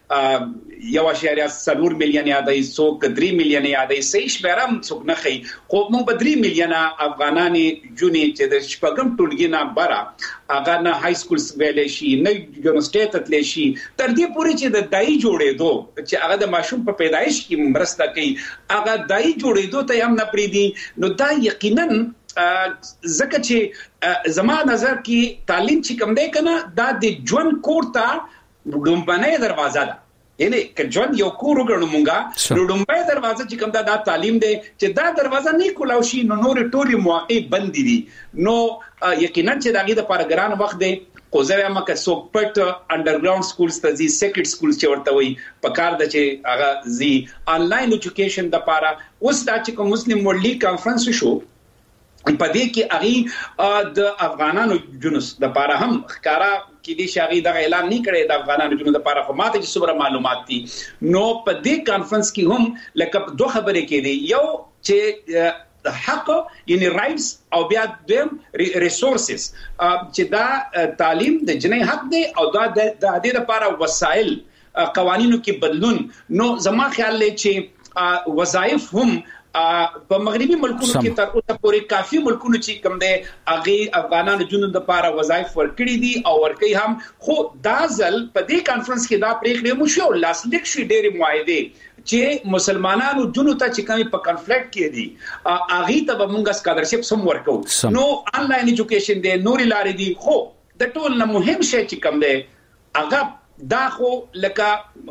1.4 میلیون یادای، څوک 3 میلیون یادای، صحیح شمیرم څوک نه خي. خو موږ به 3 میلیونه افغانانې جونی چې د شپږم ټولګي نه بره هغه نه های سکول ویلې شي، نه یونیورسيټي ته تللی شي، تر دې پورې چې د دای جوړېدو چې هغه د ماشوم په پیدایش کې مرسته کوي، هغه دای جوړېدو ته هم نه پریدي. نو دا یقینا زکه چې زما نظر کې تعلیم چې کوم دی کنه دا د ژوند کور ته ډومبنه دروازه ده. یعنی که ژوند یو کور وګڼو مونږه نو ډومبنه دروازه چې کوم دا تعلیم دی چې دا دروازه نه کولاو شي نو نور ټولي مواقع بند دي. نو یقینا چې داګه د پارګران وخت دی خو زه هم که څوک پټ انډرګراوند سکولز ته زی سیکرټ سکولز چې ورته وي په کار د چې هغه زی انلاین ایجوکیشن د پاره. اوس دا چې کوم مسلم ورلد لیګ کانفرنس شو په دې کې اغي د افغانانو جنوس د پاره هم ښکارا کې دي شاغي د اعلان نه کړي د افغانانو جنوس د پاره خو ماته چې صبر معلومات دي. نو په دې کانفرنس کې هم لکه دوه خبرې کې دي، یو چې حق یعنی رائټس او بیا دویم ریسورسز چې دا تعلیم د جنۍ حق دی او دا د دې لپاره وسایل قوانینو کې بدلون. نو زما خیال لې چې وظایف هم په مغربي ملکونو کې تر اوسه پورې کافي ملکونو چې کوم دي هغه افغانانو جنونو د لپاره وظایف ورکړي دي او ورکي هم. خو دا ځل په دې کانفرنس کې دا پریکړه مو شو لاسلیک شي ډېری معاهده چې مسلمانانو جنونو ته چې کومي په کنفلیکټ کې دي هغه ته به موږ سکالرشپ سم ورکو. نو انلاین ایجوکیشن دی، نوري لارې دي. خو د ټول نه مهم شی چې کوم دی هغه دا خو لکه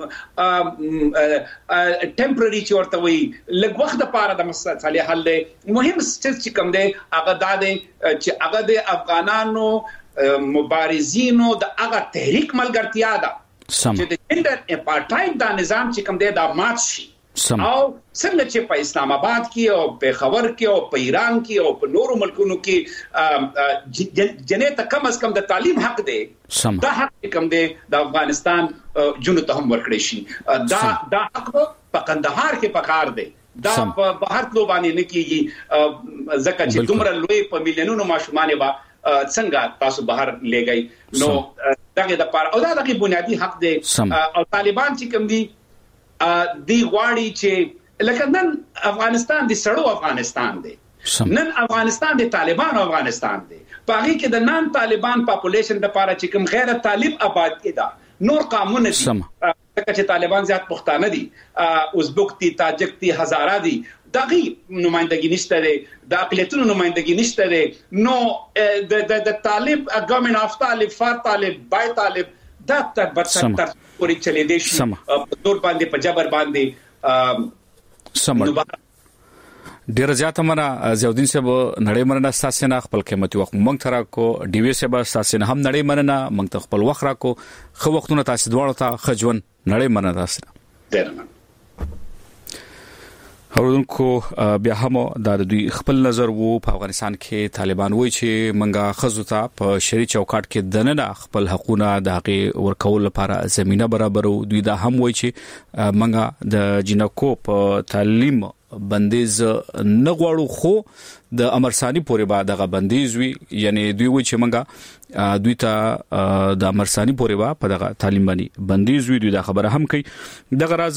ټمپرری چې ورته وي لږ وخت لپاره د مسالې حل دی. مهم چې کوم دی هغه دا دی چې هغه د افغانانو مبارزینو د هغه تحریک ملګرتیا ده چې د جندر اپارټایډ دا نظام چې کوم دی دا مات شي. او څنګه چې په اسلام آباد کې او په خبر کې او په ایران کې او په نورو ملکونو کې جنې ته کم از کم د تعلیم حق دی، دا حق کوم دی د افغانستان جنو ته هم ورکړي شي. دا حق په قندهار کې پکار دی، دا په بهر کلو باندې نه کیږي ځکه چې دومره لوی په میلیونونو ماشومان با څنګه تاسو بهر لګای. نو دغه د پاره او دغه بنیادی حق دی او طالبان چې کوم دي دی غواړي چې لکه نن افغانستان د سړو افغانستان دی نن افغانستان د طالبان افغانستان دی باقي کې د نن طالبان پاپولیشن د پاره چې کوم غیر طالب آباد کیدا نور قانون دي چې طالبان زیات پښتانه دي ازبک دي تاجک دي هزاره دي دغه نمائندګي نشته ده د اقلیتونو نمائندګي نشته ده نو د طالب ګورنمنت اف طالب فار طالب بای طالب دا تر بدتر پوری چلی دی شي په تور باندې په جبر باندې سمړ ډیر زیات منا زیودین صاحب نړۍ مرنه ساسنه خپل قیمتي وخت مونږ ترا کو ډي وی صاحب ساسنه هم نړۍ مرنه مونږ خپل وخت را کو خو وختونه تاسو دواړو ته خجون نړۍ مرنه تاسو درنه اوردونکو بیا هم د دوی خپل نظر وو په افغانستان کې طالبان وایي چې منګه خزوتا په شری چوکاټ کې دننه خپل حقوقونه د حق ورکول لپاره زمينه برابرو دوی دا هم وایي چې منګه د جنکو په تعلیم بندیز نه غواړو خو د امرسانی پورې بعد دغه بندیز وی یعنی دوی وایي چې منګه دوی ته د امرسانی پورې بعد په دغه تعلیم باندې بندیز وی دوی دا خبره هم کوي دغه راز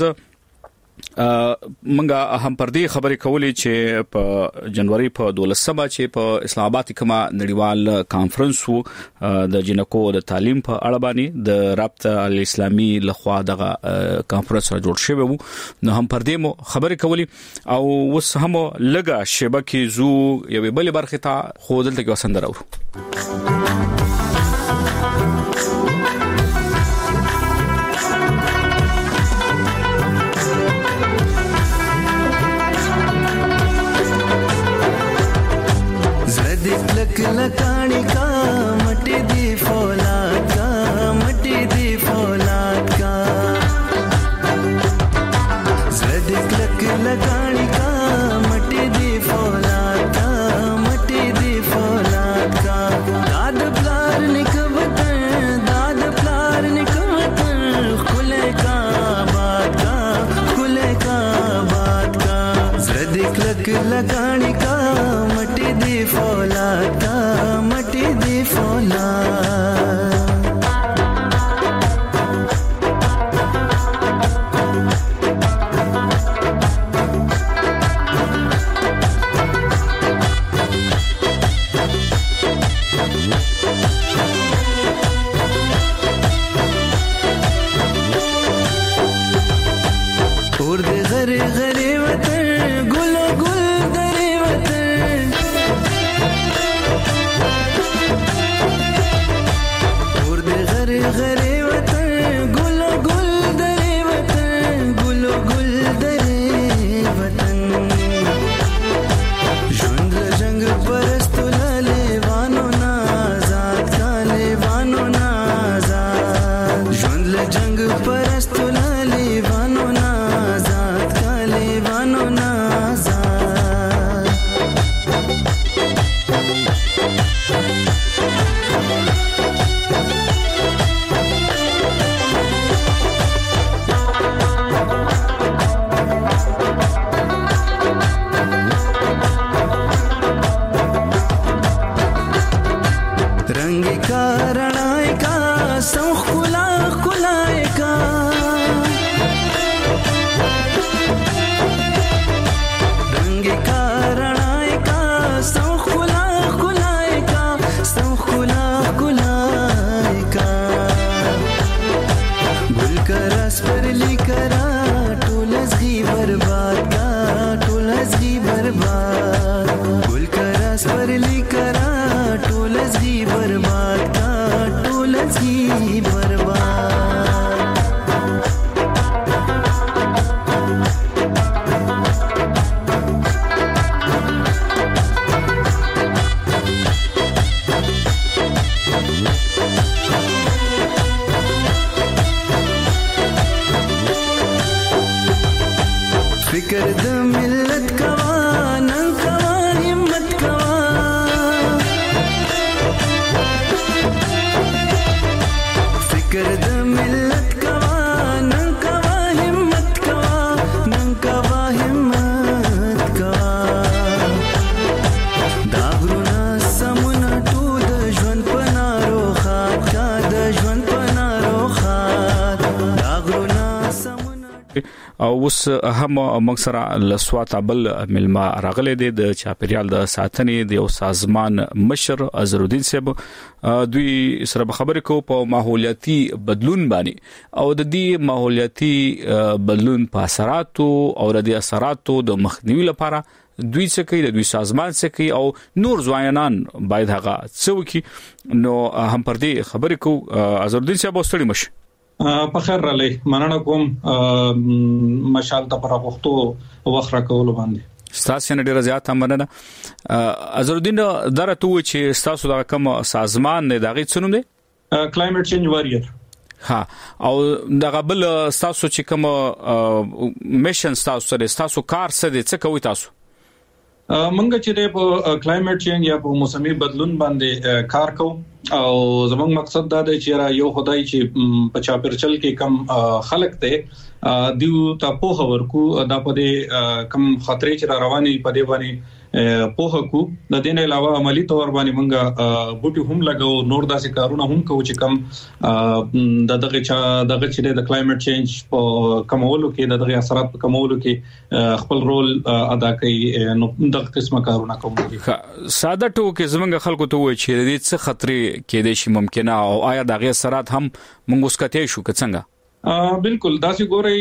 منګه هم پر دې خبرې کولې چې په جنوري په 12مه چې په اسلام آباد کې کومه نړیوال کانفرنس وو د جنکو د تعلیم په اړه باندې د رابطه الاسلامي لخوا دغه کانفرنس را جوړ شوی وو نو هم پر دې مو خبرې کولې او وس هم لګه شبکې زو یوې بلې برخه ته خو دلته کې وسند راو लकानी का मटी दी फौलाद का मटी दी फौलाद का सदिक लक लगानी का मटी दी फौलाद का मटी दी फौलाद का दाद प्यार निकवतन खुले का बात का सदिक लक लगानी का मटी दी फौलाद का मटी दी फौलाद और दे घरे घरे वतन गुलो गुल दरे वतन او اوس هم موږ سره لسوات بل ملما راغلي د چاپریال د ساتنې د یو سازمان مشر اظهرالدین صاحب دوی سره خبرې کو په ماحولیاتي بدلون باندې او د دې ماحولیاتي بدلون په اثراتو او د اثراتو د مخنیوي لپاره دوی څه کوي د دوی سازمان څه کوي او نور ځوانان باید هغه څه وکړي نو هم پر دې خبرې کو اظهرالدین صاحب ستړي مشه په خیر را لې مننه کوم مشال ته پر وختو وخت راکول باندې ستاسو نه ډیر زیات مننه اظهرالدین درته و چې ستاسو د کوم سازمان نه دغه څنوم دی کلایمټ چینج واریر ها او دغه بل ستاسو چې کوم میشن ستاسو کار څه دی څه کوي تاسو منګه چې په کلایمټ چینج یا په موسمي بدلون باندې کار کوو او زموږ مقصد دا دی چې یو خدای چې په چاپیرچل کې کم خلق ته دیو تاسو ورکو دا په کم خطرې چې رواني په دی باندې په کو د دین علاوه عملی تور باندې منګه بوټي هم لګاو نور داسې کارونه هم کوو چې کم دغه چې د کلایمټ چینج په کمولو کې دغه اثرات په کمولو کې خپل رول ادا کوي نو دغه قسمه کارونه کوم ساده ټوکې زمونږ خلکو ته وایي چې د دې څه خطرې کې د شي ممکنه او آیا دغه اثرات هم مونږ وسکته شو که څنګه بالکل داسې ګورئ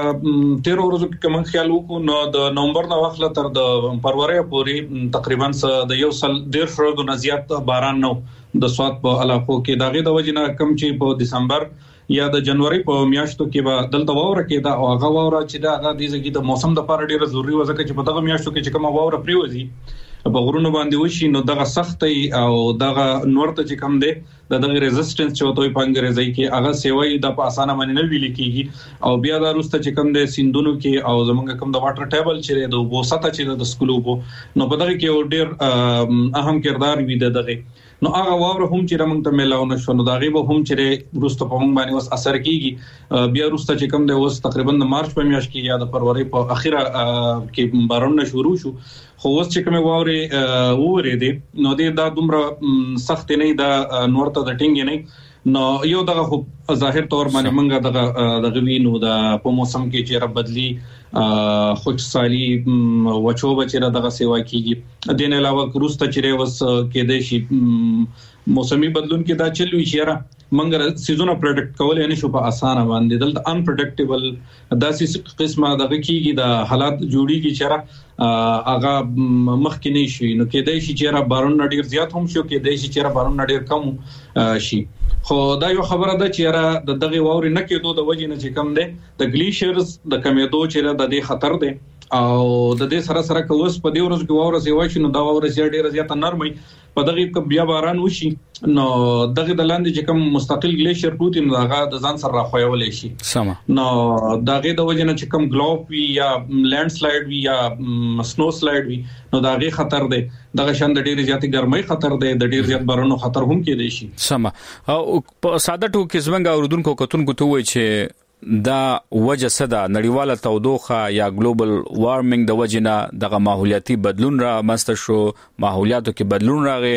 13 ورځې کې کوم خیال وکړو نو د نومبر نه واخله تر د فروری پورې تقریبا د یو سل 1.5 ورځې زیات باران نو د سواد په علاقو کې دغه د وجنه کم چې په دسمبر یا د جنوري په میاشتو کې به دلته واوره کېده او هغه واوره چې دا هغه د ځګي د موسم د لپاره ډیره ضروری وځکه چې په دغه میاشتو کې چې کوم واوره پریوزي په غرونو باندې وشي نو دغه سختي او دغه نورته چې کم دی دغه ریزिस्टنس چې وته په انګریزي کې هغه سیوي د په اسانه باندې نه ویل کېږي او بیا د روسته چې کم دی سیندونو کې او زمونږ کم د واټر ټیبل چې د وبو سطح چې د سکولو وبو نو په دغه کې ډیر اهم کردار وي دغه نو هغه واوره هم چې موږ ته ملاونه شو نو دا غیبه هم چې روسته په موږ باندې وس اثر کیږي بیا روسته چې کم دی وس تقریبا د مارچ په میاشت کې یا د فروری په اخیره کې بارونه شروع شو خو اوس چې کوم واوري وره دي نو دا دومره سخت نه دا نورته د ټینګ نه نو یو دغه ظاهر تور باندې منګه دغه وینو د په موسم کې چې رب بدلی خوشحالي وچو بچره دغه سیوا کیږي دین علاوه روسته چې وس کې د شي موسمي بدلون کې دا چلوي چیرې منګر سيزونه پروډکټ کول نه شو په اسانه باندې دلته ان پروډکټیبل داسې قسمه دغه کیږي د حالات جوړیږي چیرې اغه مخکې نشي نو کې د شي چیرې بارون ډیر زیات هم شو کې د شي چیرې بارون ډیر کم شي خو دا یو خبره ده چې دغه واوري نه کېدو د وجې نه چې کم ده د ګلیشرز د کمیدو چې د دې خطر ده او د دې سره کوس په دې ورځ کې واوره سیوا شي نو دا واوره ډیره زیاته نرمي په دغه کې بیا باران وشي نو دغه د لاندې چې کوم مستقل ګلیشر پروت نو هغه د ځان سره راخویول شي سم نو دغه د وجه نه چې کوم ګلوب وی یا لینډ سلایډ وی یا سنو سلایډ وی نو دغه خطر ده دغه شان د ډیره زیاتې ګرمۍ خطر ده د ډیر زیات بارانو خطر هم کې دی شي سم او ساده ټوکې زمنګ اوردونکو کتونکو ته وایي چې دا وجه صدا نړیواله تودوخه یا ګلوبل وارمنګ د وجنه دغه ماحولیاتي بدلون را مست شو ماحولیاتو کې بدلون راغی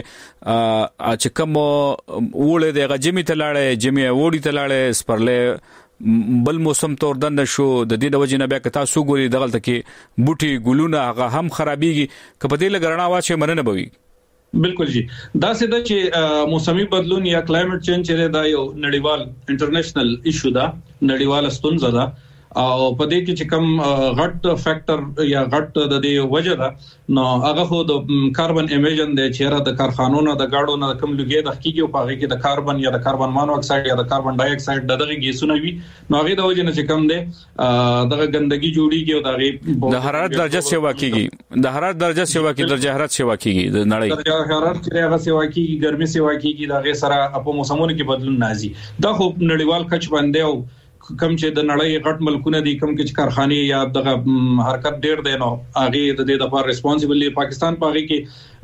چې کوم وړه دغه جمی تلاړې جمی وړي تلاړې سپرلې بل موسم تور دند شو د دې د وجنه بیا که تاسو ګوري دغه تکي بوټي ګلونه هغه هم خرابيږي کپدې لګرنا واچې مرنه بوي بالکل جی دا سده چې موسمي بدلون یا کلایمټ چینج دا یو نړیوال انټرنیشنل ایشو دا نړیوال ستونزه ده او په دې کې چې کم غټ فیکٹر یا غټ د دې وجه ده نو هغه خو د کاربن امیشن د چیرې د کارخانونو د گاډو نه کم لګي د حقيقي او هغه کې د کاربن یا د کاربن مونو اکساید یا د کاربن ډای اکساید دغه ګیسونه وي نو هغه د وجه نه چې کم ده دغه ګندګي جوړیږي او د حرارت درجه سیوا کیږي د حرارت درجه سیوا کیږي درجه حرارت سیوا کیږي د نړۍ درجه حرارت چې هغه سیوا کیږي ګرمي سیوا کیږي دغه سره په موسمونو کې بدلون نازي دا خو نړیوال کچ باندې او کم چې د نړۍ غټ ملکونه دي کم کې کارخانه یا دغه حرکت ډیر دی نو هغه د دې لپاره ریسپانسیبل دی پاکستان پاره کې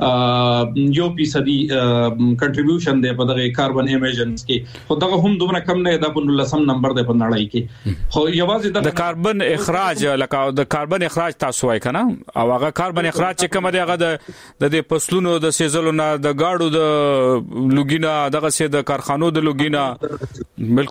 1% کنټریبیوشن دی په دغه کاربن امیشنز کې خو دغه هم دومره کم نه ده په 19 نمبر دی په نړۍ کې خو یوازې د کاربن اخراج لکه د کاربن اخراج تاسو وای کنه او هغه کاربن اخراج چې کوم دی هغه د پسلونو د سیزلو نه د گاډو د لوګینا دغه سي د کارخانو د لوګینا بالکل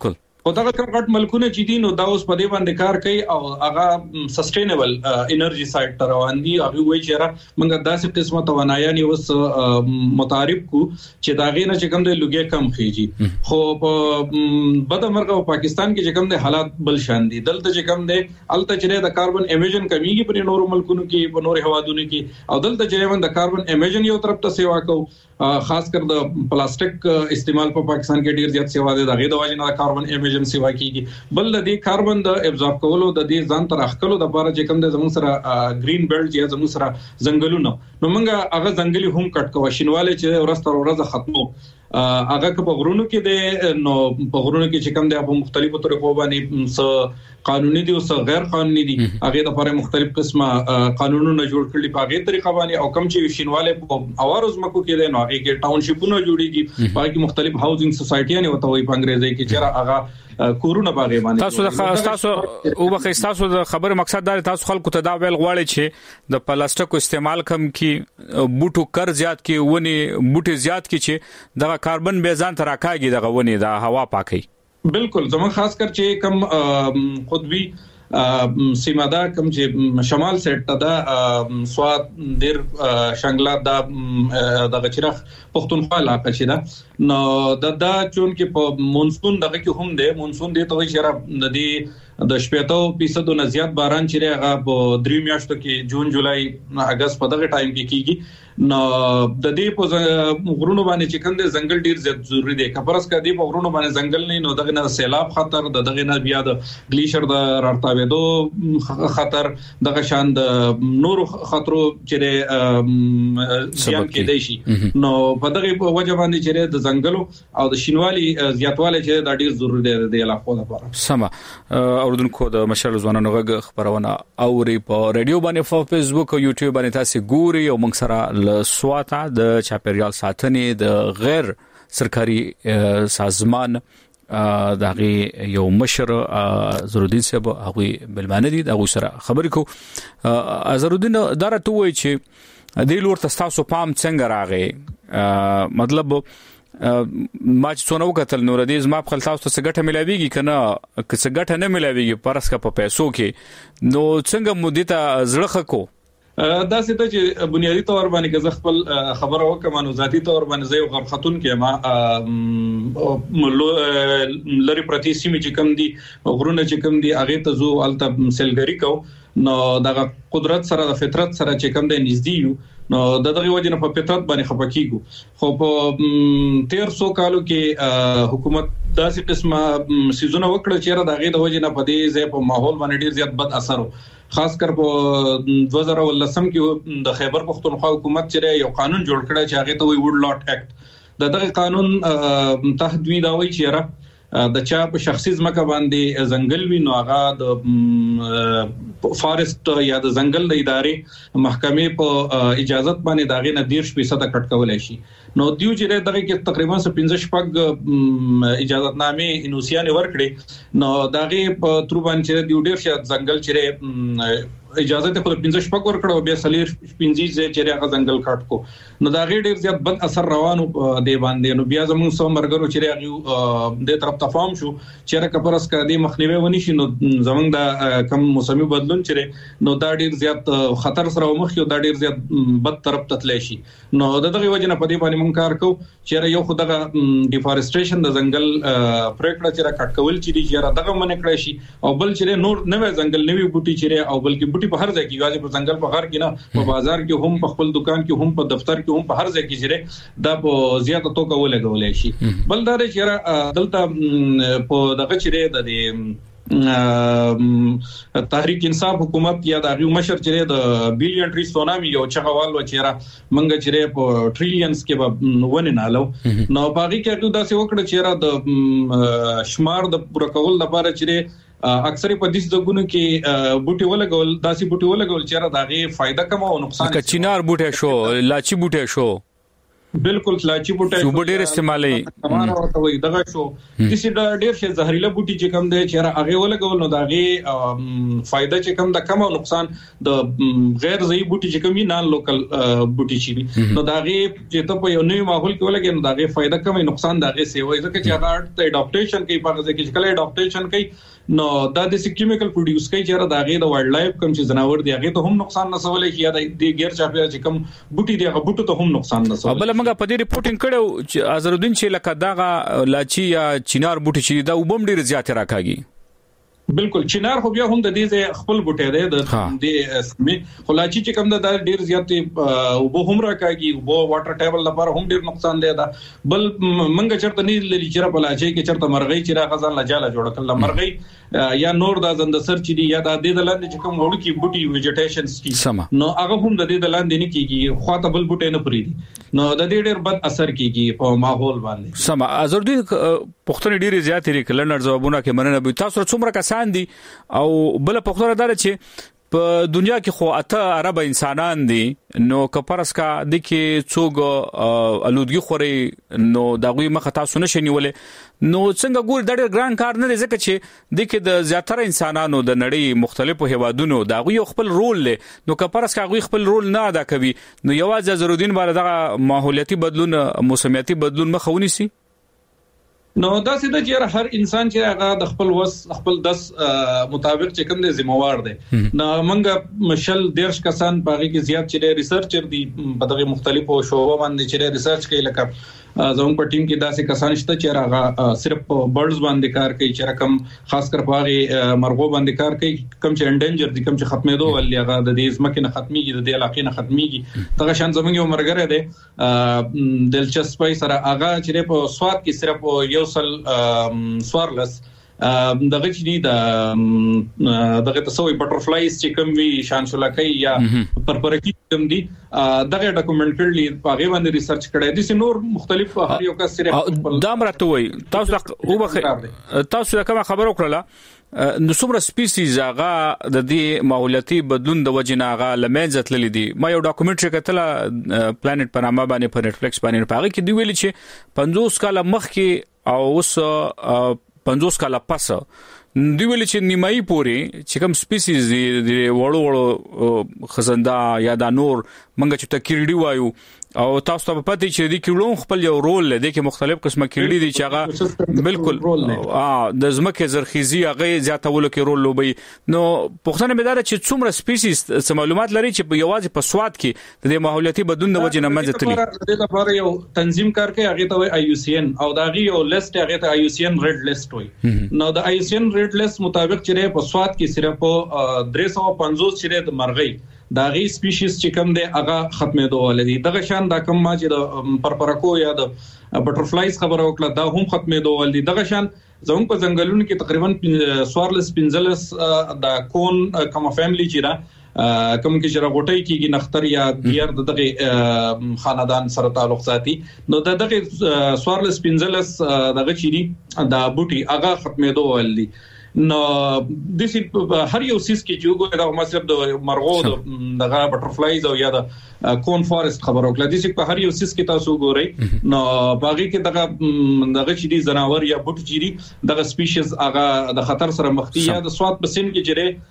او دا غټ ملکونه چې دي نو دا اوس په دې باندې کار کوي او هغه سستینبل انرژي سایت تر روان دي. هغه وایي چې موږ داسې قسمه توانایي نه اوس متعارف کو چې دا غینه چې کوم د لوګي کم خيږي. خو په بدمرغه پاکستان کې چې کوم د حالات بل شان دي. دلته چې کوم د الته چې د کاربن امیشن کمیږي په نورو ملکونو کې په نورو هوادونو کې او دلته چې د کاربن امیشن یو طرف ته سیوا کو خاص کر د پلاستیک استعمال په پاکستان کې ډیر زیات سیوا ده. دغه د واجنه د کاربن امیشن سیوا کیږي. بل د کاربن د ابزورب کولو د دې ځان تر اخکلو د لپاره چې کوم د زموږ سره گرین بیلټ یا زموږ سره ځنګلونه نو موږ هغه ځنګلي هم کټ کوو شینواله چې ورځ تر ورځ ختمو هغه په غرونو کې د نو په غرونو کې چې کوم د په مختلفو طریقو باندې قانوني دي او غیر قانوني دي هغه د لپاره مختلف قسمه قانونونه جوړ کړي په هغه طریقه باندې او کوم چې شینواله په اوارز مکو کې د نو هغه کې ټاونشیپونه جوړيږي په کې مختلف هاوزینګ سوسایټیانه وته وي په انګریزي کې چې هغه کورونه باغې باندې تاسو او بخې تاسو د خبره مقصد دا تاسو خلکو ته دا ویل غواړي چې د پلاستیکو استعمال کم کی بوټو کر زیات کی ونی بوټي زیات کی چې د کاربن به ځان تراکاږي د غونی د هوا پاکي. بالکل زمون خاص کر چې کم خود وی سیمادا کوم چې شمال سیټ ته دا سواد ډیر شنګلا دا غچرخ پښتونخوا علاقه چې دا نو دا چون کې په مونسون دغه کې هم ده مونسون دی ته چې د دې 70% نه زیات باران چې هغه په 3 میاشتو کې جون جولای اگست په دغه ټایم کې کیږي. نو د دې په غرونو باندې چې کوم د ځنګل ډیر زیات ضروری دی. کپرس کا دی په غرونو باندې ځنګل نه نو دغه نه سیلاب خطر دغه نه بیا د گلیشر د راتاوېدو خطر دغه شان د نور خطرو چې زیان کېدای شي. نو په دغه وجه باندې چې د ځنګلو او د شینوالي زیاتواله چې د ډیر ضروری دی د علاقو لپاره. سم اوردونکو د مشر ځوانانو غږ خبرونه اوري په رادیو باندې په فیسبوک او یوټیوب باندې تاسو ګوري او موږ سره لسواتا د چاپیریال ساتنې د غیر سرکاري سازمان دغه یو مشر زرودین صاحب هغه بلمانه دي دغه سره خبرې کو زرودین دارته وای چې د لور تاسو پام څنګه راغی مطلب ما چې څونه وکتل نور دې زما په خپل تاسو څه ګټه ملاويږي کنه که څه ګټه نه ملاويږي پرسکه په پیسو کې نو څنګه مودته زړه خکو دا څه چې بنیادی تور باندې که زه خپل خبره وکم نو ذاتی تور باندې زه یو غرختون کې ما لری پرتی سیمه چې کم دي غرونه چې کم دي هغه ته زو الته سلګری کو نو د قدرت سره د فطرت سره چې کم دي نږدې یو نو دغه وجه نه په فطرت باندې خپکیږي. خو په 1300 کالو کې حکومت داسې قسمه سيزونه وکړه چې دغه د وجه نه په دې ځای په ماحول باندې ډیر زیات بد اثر خاص کر په 2010 کې د خیبر پختونخوا حکومت چې یو قانون جوړ کړی چې هغه ته وی وډ لاټ اکټ دغه قانون تحت وی دا وی چې د چا په شخصي ځمکه باندې ځنګل وي نو هغه د فارست یا د ځنګل د ادارې محکمې په اجازه باندې داغه نه 10% کټ کولای شي. نو دیو چې دغه کې تقریبا 15 شپږ اجازه نامې انوسیان ورکړي نو داغه په تر باندې دیو ډیر شي ځنګل چې اجازه ته خپل 15 شپږ ورکړو بیا سلیر 15 چې هغه ځنګل کټ کو نو دا غیر ډیر زیات بد اثر روانو دی باندې نو بیا زموږ سو مرګرو چې هغه د طرف تفاهم شو چې راکپرس کړه دی مخنیوي ونی شي نو زموږ د کم موسمي بدلون چې نو دا ډیر زیات خطر سره مخ یو دا ډیر زیات بد طرف ته تللی شي. نو دغه وجه نه پدې باندې مونږ کار کوو چې یو خدغه ډیفارستریشن د ځنګل پروګرام چې را کټ کول چې دی چې را دغه منې کړی شي او بل چې نور نوې ځنګل نوې بوټي چې او بلکې په هر ځای کې غاځي په ځنګل په غار کې نه په بازار کې هم په خپل دکان کې هم په دفتر کې هم په هر ځای کې چې دا په زیاته توګه ولګولای شي. بل دا چې دلته په دغه چې د تحریک انصاف حکومت یا د مشر چې د بیلیون ټری سونامي یو چغوال و چې را منګه چې په ټریلیونز کې به ونه نالو نو باغی کې دا څه وکړه چې را د شمار د پوره کول لپاره چې اکثر په دې ځګونو کې بوټي ولګول داسي بوټي ولګول چې را دغه فائدہ کم او نقصان که چینار بوټي شو لاچی بوټي شو بالکل لاچی بوټي ډېر استعمالي تماره ورته وي دغه شو کسی دا ډېر شي زهريله بوټي چې کم دی چې هغه ولګول نو داغه فائدہ چې کم د کم او نقصان د غیر ضعیف بوټي چې کم نه لوکل بوټي شي نو داغه چې ته په یو نوې ماحول کې ولګي نو داغه فائدہ کم نقصان داغه سی وي ځکه چې هغه اډاپټیشن کوي په ځکه چې کله اډاپټیشن کوي نو دا د کیمیکل پروډوس کوي چې داغه د وایلډ لایف کم چې جناور دی هغه ته هم نقصان نه سوالي یا د غیر چاپیره چې کم بوټي دی هغه بوټو ته هم نقصان نه سوالي بل موږ په دې ریپورټینګ کړو چې ازرودین چې لکه داغه لاچی یا چینار بوټي چې دا وبم ډیر زیات راکاږي بالکل چینار خو بیا هم د دې خپل بوټي دی د خلاچی چې کوم د ډیر زیات وبو هم راکاږي وبو واټر ټیبل لپاره هم ډیر نقصان دی دا بل منګه چرته نه لري چې په لاچی کې چرته مرغۍ چې راغزان لجاله جوړ کړل مرغۍ یا نور د زندسر چې دی یا د دې لاندې چې کوم وړو کې بوټي ویجیټیشنز کی نو هغه هم د دې لاندې نه کیږي خواته بل بوټي نه پریدي نو د دې ډیر بد اثر کیږي په ماحول باندې سم ازردین پښتون ډیر زیات لري کلنډر ځوابونه کې مننه به تاسو څومره کسان دي او بل پښتون دار چې په دنیا کې خو اته عرب انسانان دي نو کپرس کا د کې څوګ الودګي خوري نو دغه مخه تاسو نشئ نیولې نو څنګه ګور د ډېر ګران کار نه دی ځکه چې د کې د زیاتره انسانانو د نړۍ مختلفو هیوادونو دغه یو خپل رول لري نو کپرس کا غوي خپل رول نه ادا کوي نو یوازې ضرورین باندې دغه ماحولیتي بدلون موسمیاتي بدلون مخاوني سي نو دا سیده چې هر انسان چې هغه د خپل وس خپل دس مطابق چې کوم دي ذمہوار دي نو منګه مشل دیرش کسان باغی کې زیات چې ریسرچر دي په دغه مختلفو شوبو باندې چې ریسرچ کوي لکه زموږ په ټیم کې داسې کسان شته چې هغه صرف برډز باندې کار کوي چې رقم خاص کر پاغي مرغو باندې کار کوي کم چې انډنجر دي کم چې ختمېدو ولې هغه د دې ځمکې نه ختميږي د دې علاقې نه ختميږي دغه شان زموږ یو مرګره دي دلچسپي سره هغه چې په سواد کې صرف یو سل سوارلس دغه چې دی دغه تاسوي بټرفلایز چې کوم وی شانشلکۍ یا پرپرکی کوم دي دغه ډاکومنټ کړلی په هغه باندې ریسرچ کړی دي چې نور مختلف هر یو کس سره دا مرته وي تاسو کوم خبر وکړه نو څومره سپیسیز هغه د دې ماحولیتي بدلون د وجې نه هغه لمنځه تللی دي ما یو ډاکومنټري کتله پلانټ پنامه باندې په نتفلیکس باندې په هغه کې دی ویل چې 50 کال مخکې او اوس 50 کال پس دی ویل چې نیمایي پوري چې کوم سپیسیز دی وړو خزنده یا د نور منګه چې تکریډي وایو او تاسو ته پته چې د کیړون خپل یو رول لري کې مختلف قسمه کیړي دي چې هغه بالکل د زمکه زرخیزي هغه زیاتولو کې رول لوبي نو پښتنه مدار چې څومره سپیسیز معلومات لري چې یوازې په سواد کې د ماحولیتي بدلون د وجې نه منځ تللی د لپاره یو تنظیم کار کوي هغه ته IUCN او دا غي یو لیست هغه ته IUCN ریډ لیست وي نو د IUCN ریډ لیست مطابق چې په سواد کې صرف 350 چې د مرغۍ دا غي سپیشیز چې کوم دی هغه ختمېدو ولدي دغه شان دا کوم ما چې د پرپرکو یا د بټرفلایز خبره وکړه دا هم ختمېدو ولدي دغه شان زموږ په ځنګلونو کې تقریبا سوارلس پنځلس د کون کوم فیملی چې دا کوم کې چې راغوټي کېږي نختر یا ډیر دغه خاندان سره تعلق ساتي نو دغه سوارلس پنځلس دغه چيري دا بوټي هغه ختمېدو ولدي نو د دې هر یو سیس کې چې وګورئ دا مطلب د مرغو دغه بټرفلایز او یا د کون فارست خبرو کله د دې په هر یو سیس کې تاسو وګورئ نو باغی کې دغه چې دي زناور یا بوټ چيري دغه سپیشیز هغه د خطر سره مخ دي یا د سواد پسین کې جره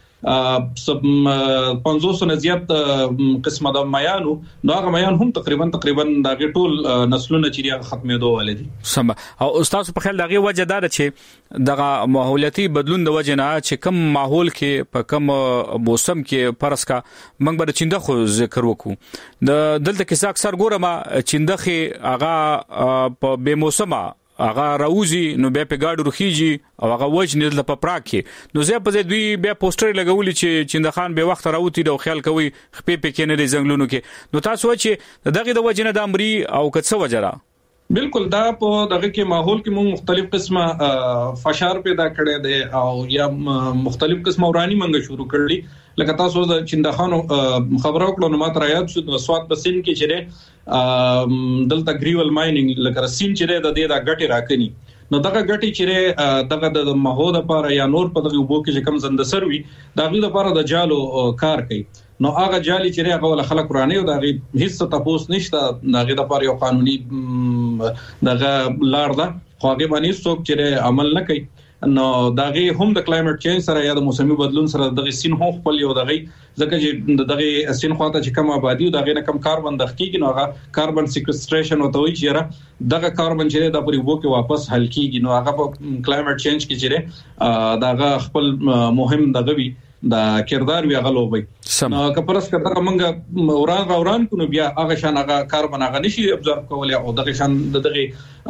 500 نه زیات قسمه د میانو نو هغه میان هم تقریبا د ټول نسلونه چې ختمېدو ولدي سم او استاد په خیال دغه وجه دا چې دغه ماحولیتي بدلون د وجه نه چې کم ماحول کې په کم موسم کې پرس کا موږ به چینده خو ذکر وکړو د دلته کې اکثر ګورم چینده هغه په بے موسمه هغه راوزی نو بیا په گاډو رخیږي او هغه وجنه د پپراکي نو زه په دې دوی بیا پوسټر لګولې چې چنده خان به وخت راوتی د خیال کوي خپې پکې نه لري زنګلونو کې نو تاسو چې دغه د وجنه د امري او کڅ وجرا بالکل دا په دغه کې ماحول کې موږ مختلف قسمه فشار پیدا کړي دي او یا مختلف قسمه ورانی منګه شروع کړلي لکه تاسو د چندخانو خبرو کړو نو ماته یاد شو د سواد پسین کې چې دلته ګریول ماینینګ لکه سین چې د دې د غټي راکني نو دغه ګټي چې دغه د ماحول لپاره یا نور په دغه وبو کې کوم زنده سروي دغه لپاره د جالو کار کوي نو هغه جالي چې هغه ول خلک ورانه او دغه هیڅ تاسو نشته دغه لپاره یو قانوني دغه لار ده خو هغه باندې څوک چې عمل نه کوي نو دغه هم د کلایمټ چینج سره یا د موسمي بدلون سره دغه سین هو خپل یو دغه ځکه چې دغه سین خواته چې کوم آبادی او دغه نه کم کاربن دقیق نو هغه کاربن سیکوستریشن او توي چې دغه کاربن چې د پرې وو کې واپس حل کیږي نو هغه په کلایمټ چینج کې چې دغه خپل مهم دغه وی دا کردار وی غلوبي نو کپرس کړه موږ وران کو نو بیا هغه شان هغه کاربن هغه نشي ابزورب کولای او دغه شان دغه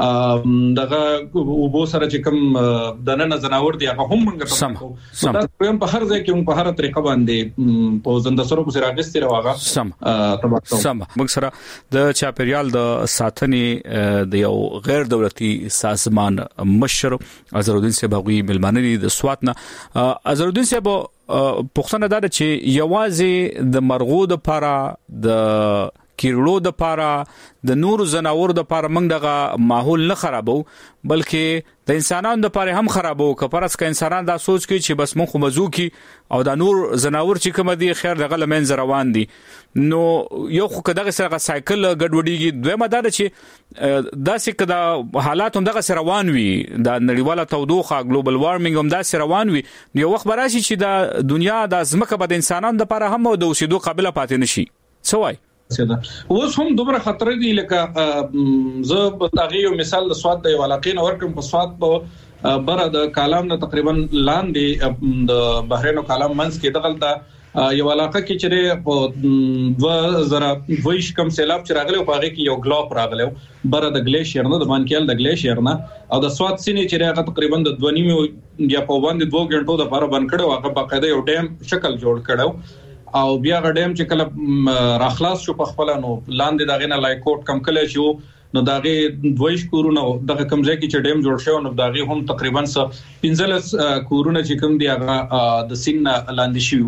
وبو سره چې کوم د نن زناور دی هغه هم موږ ته دا په هر ځای کې په هر طریقه باندې په زنده سره کو سره اگستي راغه سم موږ سره د چاپریال د ساتنې د یو غیر دولتي سازمان مشر اظهرالدین صاحب ملمانه د سواتنه اظهرالدین صاحب پښتنه دا چې یوازې د مرغو د لپاره د کیرلو د لپاره د نور زناور د لپاره موږ دغه ماحول نه خرابو بلکې د انسانانو د لپاره هم خرابو کپرس ک انسانان دا سوچ کوي چې بس مونږ مزو کی او د نور زناور چې کوم دي خیر دغه لمن روان دي نو یو خو دغه سره سایکل ګډوډیږي دویمه دا چې داسې کدا حالات هم دغه سره روان وي د نړیواله تودوخه ګلوبل وارمنګ هم داسې روان وي نو یو وخت براشي چې د دنیا د ځمکه د انسانانو لپاره هم د اوسېدو قابلیت پاتې نشي سوای اوس هم دومره خطر دی لکه زه تاغي یو مثال د سواد د علاقې نور کوم په سواد په بره د کالام نه تقریبا لاندې د بحرین او کالام منځ کې دغلطه یو علاقه کې چې په 2022 کم سیلاب چې راغلی په هغه کې یو ګلوب راغلی بره د ګلیشیر نه د مانکیل د ګلیشیر نه او د سواد سینې چې هغه تقریبا د 2.5 یا په باندې 2 غنټو د لپاره بند کړو هغه باقاعده یو ډیم شکل جوړ کړو او بیا غډیم چې کله راخلاص شو په خپل نو لاندې دغه نه لایکوټ کم کله شو نو دغه 22 کورونه دغه کمزې کې چې ډیم جوړ شو نو دغه هم تقریبا 15 کورونه چې کوم دی هغه د سین لاندې شو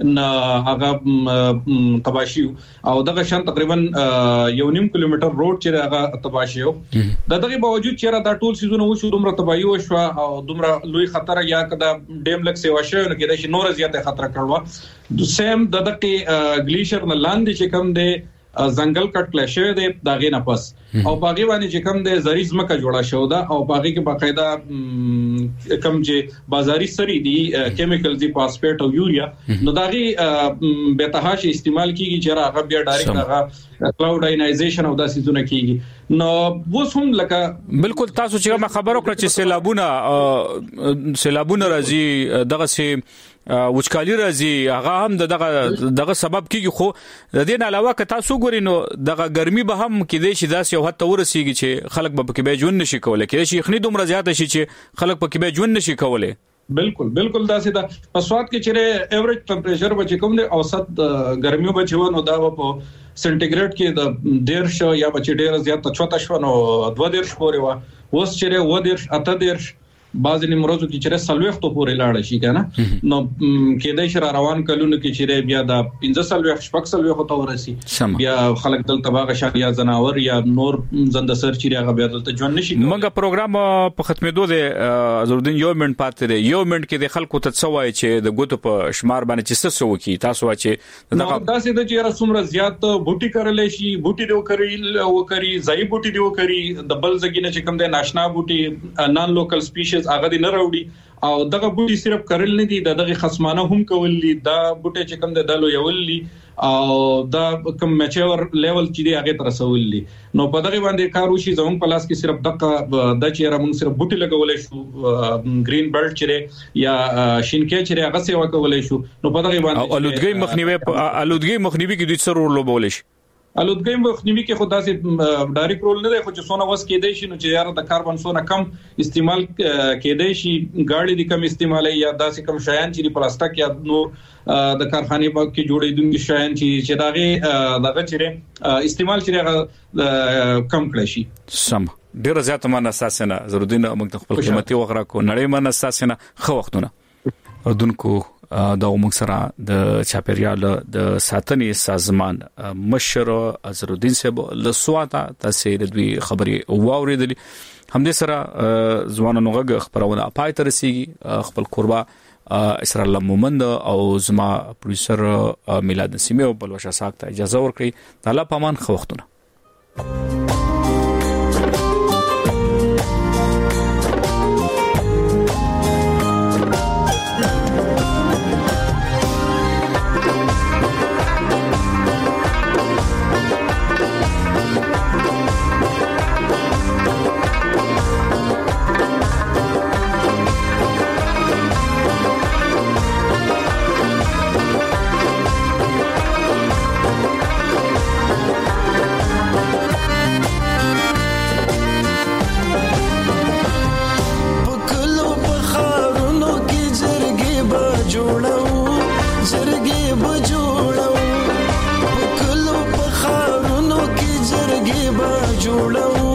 هغه تباشي او دغه شان تقریبا 1.5 کیلومتر روډ چې هغه تباشي دغه باوجود چې دا ټول سيزونه وشو دومره تباہي وشو او دومره لوی خطر یا کدا ډیم لک سیوا شو نو کېدای شي نور زیاته خطر کړوا د سیم دغه ګلیشر نه لاندې چې کوم دی ځنګل کټ کله شوی دی داغه نه پس او باغی باندې چې کوم د زریز مکه جوړه شو دا او باغی کې باقاعده کم چې بازاري سری دي کیمیکلز دي فاسفیټ او یوریا نو داغي به تهاش استعمال کیږي چې هغه بیا ډایرکټ هغه کلاود آینایزیشن او د سيزونه کیږي نو وسوم لکه بالکل تاسو چې ما خبرو کړ چې سیلابونه راځي دغه سي وچکالي راځي هغه هم دغه سبب کیږي خو د دې نه علاوه که تاسو ګورئ نو دغه ګرمي به هم کېدې شي داس یو حد ورسیږي چې خلک به پکې به ژوند نشي کولای کېدې شي خني دومره زیات شي چې خلک پکې به ژوند نشي کولای بالکل دا سیده په سواد کې چې ایوریج ټمپریچر به کوم دی اوسط ګرمي به چونه دا په سنټیګریډ کې د 1.5 یا بچ ډیر زیات 24 نو 2.5 پورې وا اوس چې 2.8 بعض نیمروزو کې چې سلويختو پورې لاړ شي کنه نو کېدای شي روان کلونو کې چې بیا د 15 شپږ سلويختو ورسي بیا خلک دلته باغ شان یا زناور یا نور زنده سر چې هغه بیا دلته ژوند نشي موږ پروګرام په ختمېدو دی زردین یو منټ پاتې دی یو منټ کې د خلکو ته څوای چې د ګوتو په شمار باندې چې څه وکي تاسو چې دغه داسې د چیرې څومره زیات بوټي کړلې شي بوټي دی وکړي ځای بوټي دی وکړي د بل ځګینه چې کوم د ناشنا بوټي نان لوکل سپیشیز هغه دی نه راوړي او دغه بوټي صرف کړل نه دي دغه خصمانه هم کولې دا بوټي چې کوم د دالو یولې او دا کوم میچور لیول چې دی هغه تر رسولې نو په دغه باندې کار وشي زمون په لاس کې صرف دغه د چیرې موږ صرف بوټي لګولې شو گرین بیلټ چیرې یا شینکې چیرې هغه سیوا کولې شو نو په دغه باندې الودګي مخنیوي کې د څه رول لوبول شي الودګي مخنیوي کې خو داسې ډایرکټ رول نه دی خو چې سونه وس کېدای شي نو چې یار د کاربن سونه کم استعمال کېدای شي ګاډي د کم استعمال یا داسې کم شایان چې پلاستیک یا نور د کارخانه په کې جوړېدونکي شایان چې دغه چې استعمال چې کم کړی شي سم ډیر زیات من اساسنه زرودین موږ خپل قیمتي وغره کو نړۍ من اساسنه خو وختونه اردنکو د موږ سره د چاپریال د ساتنې سازمان مشر اظهرالدین صاحب له سواته تاسو د دوی خبري واوریدلې همدې سره ځوانانو غږ خبرونه پای ته رسیږي. خپل قربا اسرار الله مومند او زما پروډوسر میلاد نسیمه او بلوشا ساک ته اجازه ورکړي. الله پامان خو وختونه. جوړو